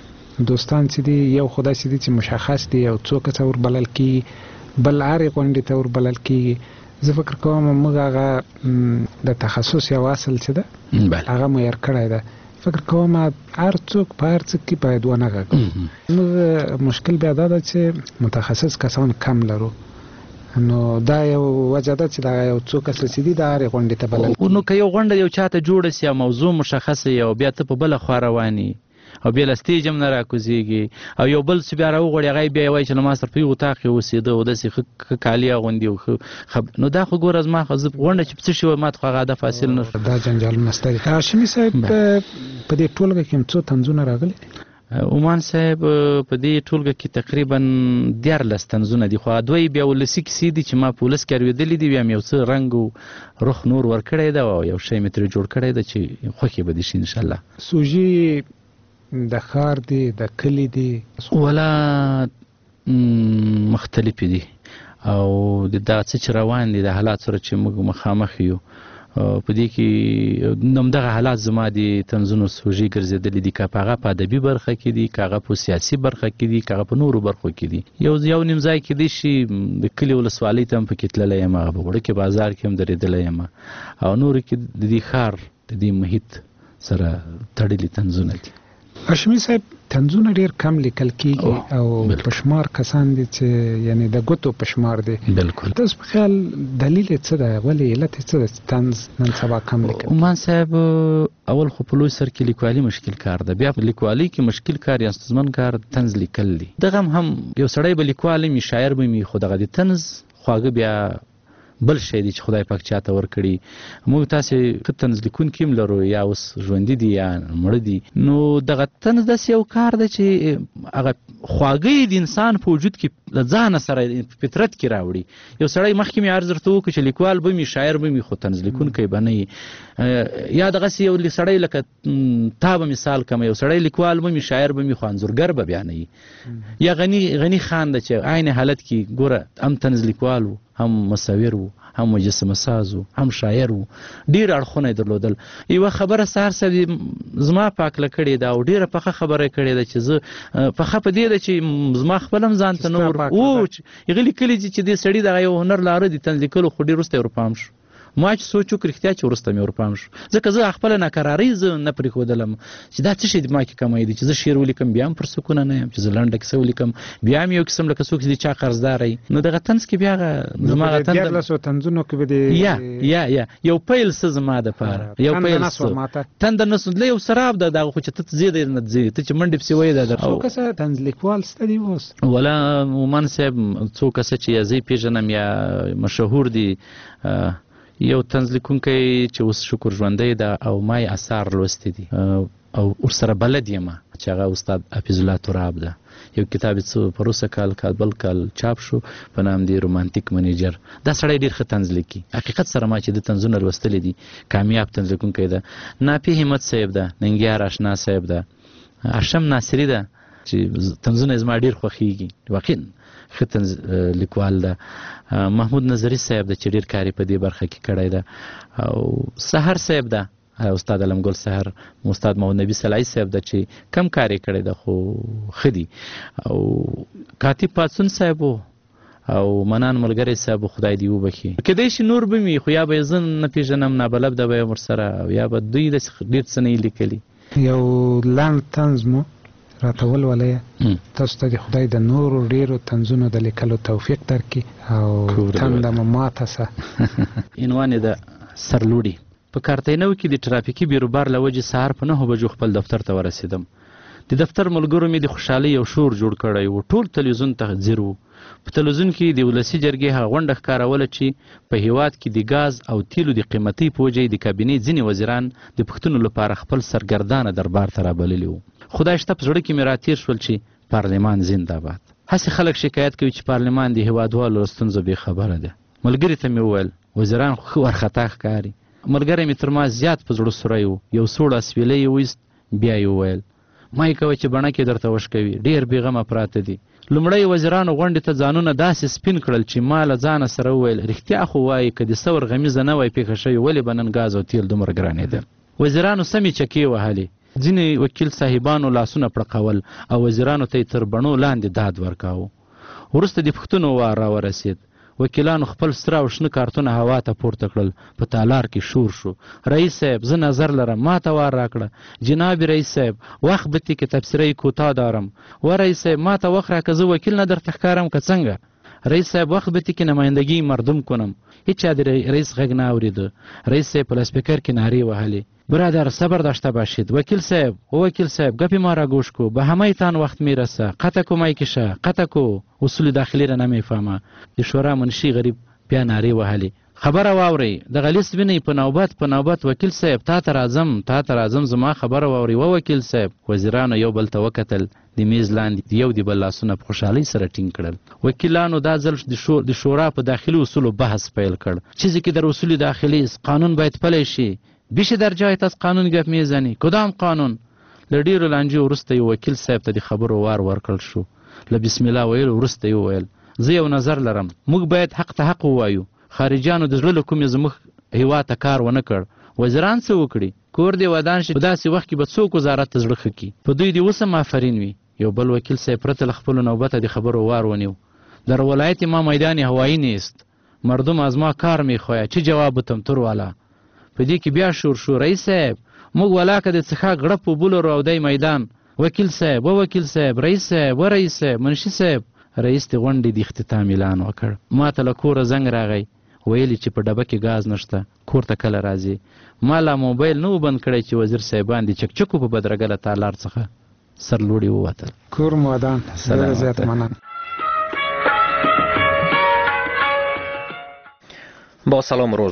دوستان چې دي یو خو داسې دي چې مشخص دي او څو کسه وربلل کېږي، بل هرې غونډې ته وربلل کېږي. زه فکر کوم موږ هغه د تخصص یو اصل چې ده هغه معیار کړی ده. فکر کوم هر څوک په هر څه کې باید ونه غږو. موږ مشکل بیا دا ده چې متخصص کسان کم لرو. نو دا یو وجه ده چې دا یو څو کسه چې دي د هرې غونډې ته بلل کېږي. نو که یو غونډه یو چاته جوړه سي او موضوع مشخصه وي او بیا ته په بله خوا روانې او بیا له سټیج هم نه راکوزېږي او یو بل چې بیا راوغواړي هغه یې بیا یې وایي چې له ما سره په یو اطاق کې اوسېده او داسې ښه کالي اغوندي او نو دا خو ګوره زما غونډه چې څه شي وای ما ته خو هغه هدف حاصل نه شو. دا جنجالونه سته دي. هاشمي صاحب په دې ټولګه کې څو طنزونه راغلي دي؟ عمان صاحب په دې ټولګه کې تقریبا 14 طنزونه دي، خو دوی بیا ولسي کیسې دي چې ما په ولس کې اورېدلې دي، بیا مې یو څه رنګ او رخ نور ورکړی ده او یو شی مې ترې جوړ کړی ده چې خوښې به دي شي انشاءالله. سوژې د ښار دی د کلي دی ولا مختلفې دي او دا څه چې روان دي د حالات سره چې موږ مخامخ یو په دې کې همدغه حالات زما د طنزونو سوژې ګرځېدلي دي، که په هغه په ادبي برخه کې دي، که هغه په سیاسي برخه کې دي، که هغه په نورو برخو کې دي. یو نیم ځای کېدی شي د کلي ولسوالۍ ته هم پکې تللی یم، هغه په وړوکي بازار کې هم درېدلی یم او نورو کې د دې ښار د دې محیط سره تړلي طنزونه دي. هاشمي صاحب طنزونه ډیر کم لیکل کیږي او پشمار کسان دي چې یعنی د ګوتو پشمار دي. بالکل. تاسو په خیال دلیل څه ده ولې علت څه ده طنز نن سبا کم لیکل؟ عمان صاحب اول خو په لوی سر کې لیکوالي مشکل کار ده، بیا په لیکوالي کې مشکل کار یا ستونزمن کار طنز لیکل دي. دغه هم یو سړی به لیکوال وي شاعر به وي، خو دغه د طنز خواږه بیا بل شی دی چې خدای پاک چاته ورکړي. موږ تاسې ښه طنز لیکونکي هم لرو یا اوس ژوندي دي یا مړه دي، نو دغه طنز داسې یو کار دی چې هغه خواږه د انسان په وجود کې له ځانه سره فطرت کې راوړي. یو سړی مخکې مې عرض درته وکړو چې لیکوال به وي شاعر به وي خو طنز لیکونکی به نه وي. یا دغسې یو سړی لکه تا به مثال کړم، یو سړی لیکوال به وي شاعر به وي خو انځورګر به بیا نه وي. یا غني خان ده چې عین حالت کې ګوره هم طنز لیکوال و، هم مصور و، هم مجسمه ساز و، هم شاعر و، ډیر اړخونه درلودل. یوه خبره سهار صاحب زما پاکله کړې ده او ډیره پخه خبره کړې ده چې زه پخه په دې ده چې زما خپل هم ځان ته نور هغه لیکلي چې دې سړي دغه یو هنر لاره دي طنز لیکلو، خو ډېر وروسته یې ورپام شو. ما چې سوچ وکړ رښتیا چې وروسته مې ورپام شو، ځکه زه خپله ناکرارۍ زه نه پرېښودلم چې دا څه شی ما کې کمی دی چې زه شعر ولیکم بیا هم پر سکونه نه یم، چې زه لنډه کیسه ولیکم بیا هم یو قسم لکه څوک چې د چا قرضدار ی. نو دغه طنز کې بیا زما هغه طنزونو کې به یا یو پیل څه زما دپاره یو پیل تنده نه سو یو سراب ده دغه خو چې ته ځې دی نه ځې ته چې منډې پسې وایې دا څو کسه طنز لیکوال شته دي اوس؟ ولا عمان صاحب څو کسه چې یا زه یې پېژنم یا مشهور دي. یو طنز لیکونکی چې اوس شکر ژوندی ده او ما یې اثار لوستي دي او ورسره بلد یم چې هغه استاد حفیظ الله تراب ده. یو کتاب یې څه پروسه کال بل کال چاپ شو په نام دی رومانتیک منیجر. دا سړی ډېر ښه طنز لیکي، حقیقت سره ما چې د طنزونه لوستلي دي کامیاب طنز لیکونکی ده. نافي همت صاحب ده، ننګیار اشنا صاحب ده، هاشم ناصري ده چې طنزونه زما ډېر خوښیږي، واقعا ښه طنز لیکوال ده. محمود نظري صاحب ده چې ډېر کار یې په دې برخه کې کړی ده. او سحر صاحب ده، استاد علمګل سحر، استاد محمد نبي سلای صاحب ده چې کم کار یې کړی ده خو ښه دي. او کاتب پاڅون صاحب او منان ملګری صاحب خدای دې وبخي. کېدای شي نور به وي خو یا به یې زه نه پېژنم نابلد به یم ورسره او یا به دوی داسې ډېر څه نه یې لیکلي. یو لنډ طنز مو راته ولولئ، تاسو ته د خدای د نورو ډېرو طنزونو د لیکلو توفیق درکړي او تنده مو ماته سه. عنوان یې د سرلوړي. په کارتینو کې د ټرافیکي بیروبار له وجې سهار په 9 بجو خپل دفتر ته ورسېدم. د دفتر ملګرو مې د خوشحالۍ یو شور جوړ کړی و، ټول تلویزیون ته ځیر و. په تلویزیون کې د ولسي جرګې هغه غونډه ښکاروله چې په هیواد کې د ګاز او تیلو د قیمتۍ په وجې د کابینې ځینې وزیران د پوښتنو لپاره خپل سرګردانه دربار ته رابللي وو. خدای شته په زړه کې مې راتېر شول چې پارلمان زنده‌باد. هسې خلک شکایت کوي چې پارلمان د هیوادوالو له ستونزو بې خبره ده. ملګري ته مې وویل وزیران خو ښه وارخطا ښکاري. ملګری مې تر ما زیات په زړه سوری و، یو سوړ اسویلی یې وایست بیا یې وویل ما یې کوه چې بڼه کې درته وشکوي، ډېر بېغمه پراته دي. لومړی وزیرانو غونډې ته ځانونه داسې سپین کړل چې ما له ځانه سره وویل رښتیا خو وایي که د ثور غمیزه نه وای پېښه شوې ولې به نن ګاز او تیل دومره ګرانېدل. وزیرانو سمې چکې وهلې، ځینې وکیل صاحبانو لاسونه پړقول او وزیرانو ته یې تر بڼو لاندې داد ورکاوه. وروسته د پوښتنو وار راورسېد. وکیلانو خپل سره او شنه کارتونه هوا ته پورته کړل. په تالار کې شور شو. رئیس صاحب زه نظر لرم ما ته وار راکړه. جناب رئیس صاحب وخت به کې تبصره کوتاه دارم. و رئیس صاحب ما ته وخت راکړه زه وکیل نه درته ښکارم که څنګه. رئیس صاحب وخت به کې نمایندګي مردم کنم. هیچا د رئیس غږ نه اورېده. رئیس صاحب په لاسپیکر کې نارې وهلې برادر صبر داشته باشید. وکیل صاحب وکیل صاحب گپی ما را گوش کو، به همه‌تان وقت میرسه، قطع کو میکشه، قطع کو، اصول داخلی را نمیفهمه. د شورا منشی غریب بیا نارې وهلې خبره واوري د غلیس ویني په نوبت وکیل صاحب تا ته راځم زما خبره واوري وکیل صاحب. وزیرانو یو بل ته وکتل، د میز لاندې یو د بل لاسونه په خوشحالۍ سره ټینګ کړل. وکیلانو دا ځل د شورا په داخلي اصولو بحث پیل کړ. چیزی که در اصول داخلی است قانون باید پلی شي. بیش در جایت از قانون گپ میزنی. کدام قانون؟ له ډیرو لانجو وروسته یو وکیل صاحب ته د خبرو وار ورکړل شو. له بسم الله ویلو وروسته یې وویل زه یو نظر لرم، موږ باید حق ته حق ووایو. خارجیانو د زړه له کومې زموږ هیواد ته کار ونه کړ. وزیران څه وکړي؟ کور دې ودان شي. په داسې وخت کې به څوک وزارت ته زړه ښه کړي؟ په دوی دې اوس هم آفرین وي. یو بل وکیل صاحب پرته له خپلو نوبته د خبرو وار ونیو. در ولایت ما میدان هوایی نیست، مردم از ما کار میخواهد، چه جواب بتم تر والا؟ په دې کې بیا شور رئیس صاحب موږ ولاکه د څخه غړپ وبولو او د میدان. وکیل صاحب رئیس صاحب منشي صاحب. رئیس د غونډې د اختتام اعلان وکړ. ما ته له کوره زنګ راغی، ویلي چې په ډبه کې ګاز نشته، کور ته کله راځي. ما لا موبایل نه و بند کړی چې وزیر صاحبان د چکچکو په بدرګه له تالار څخه سرلوړي ووتل. کور مودان زیات مننه. با سلام روز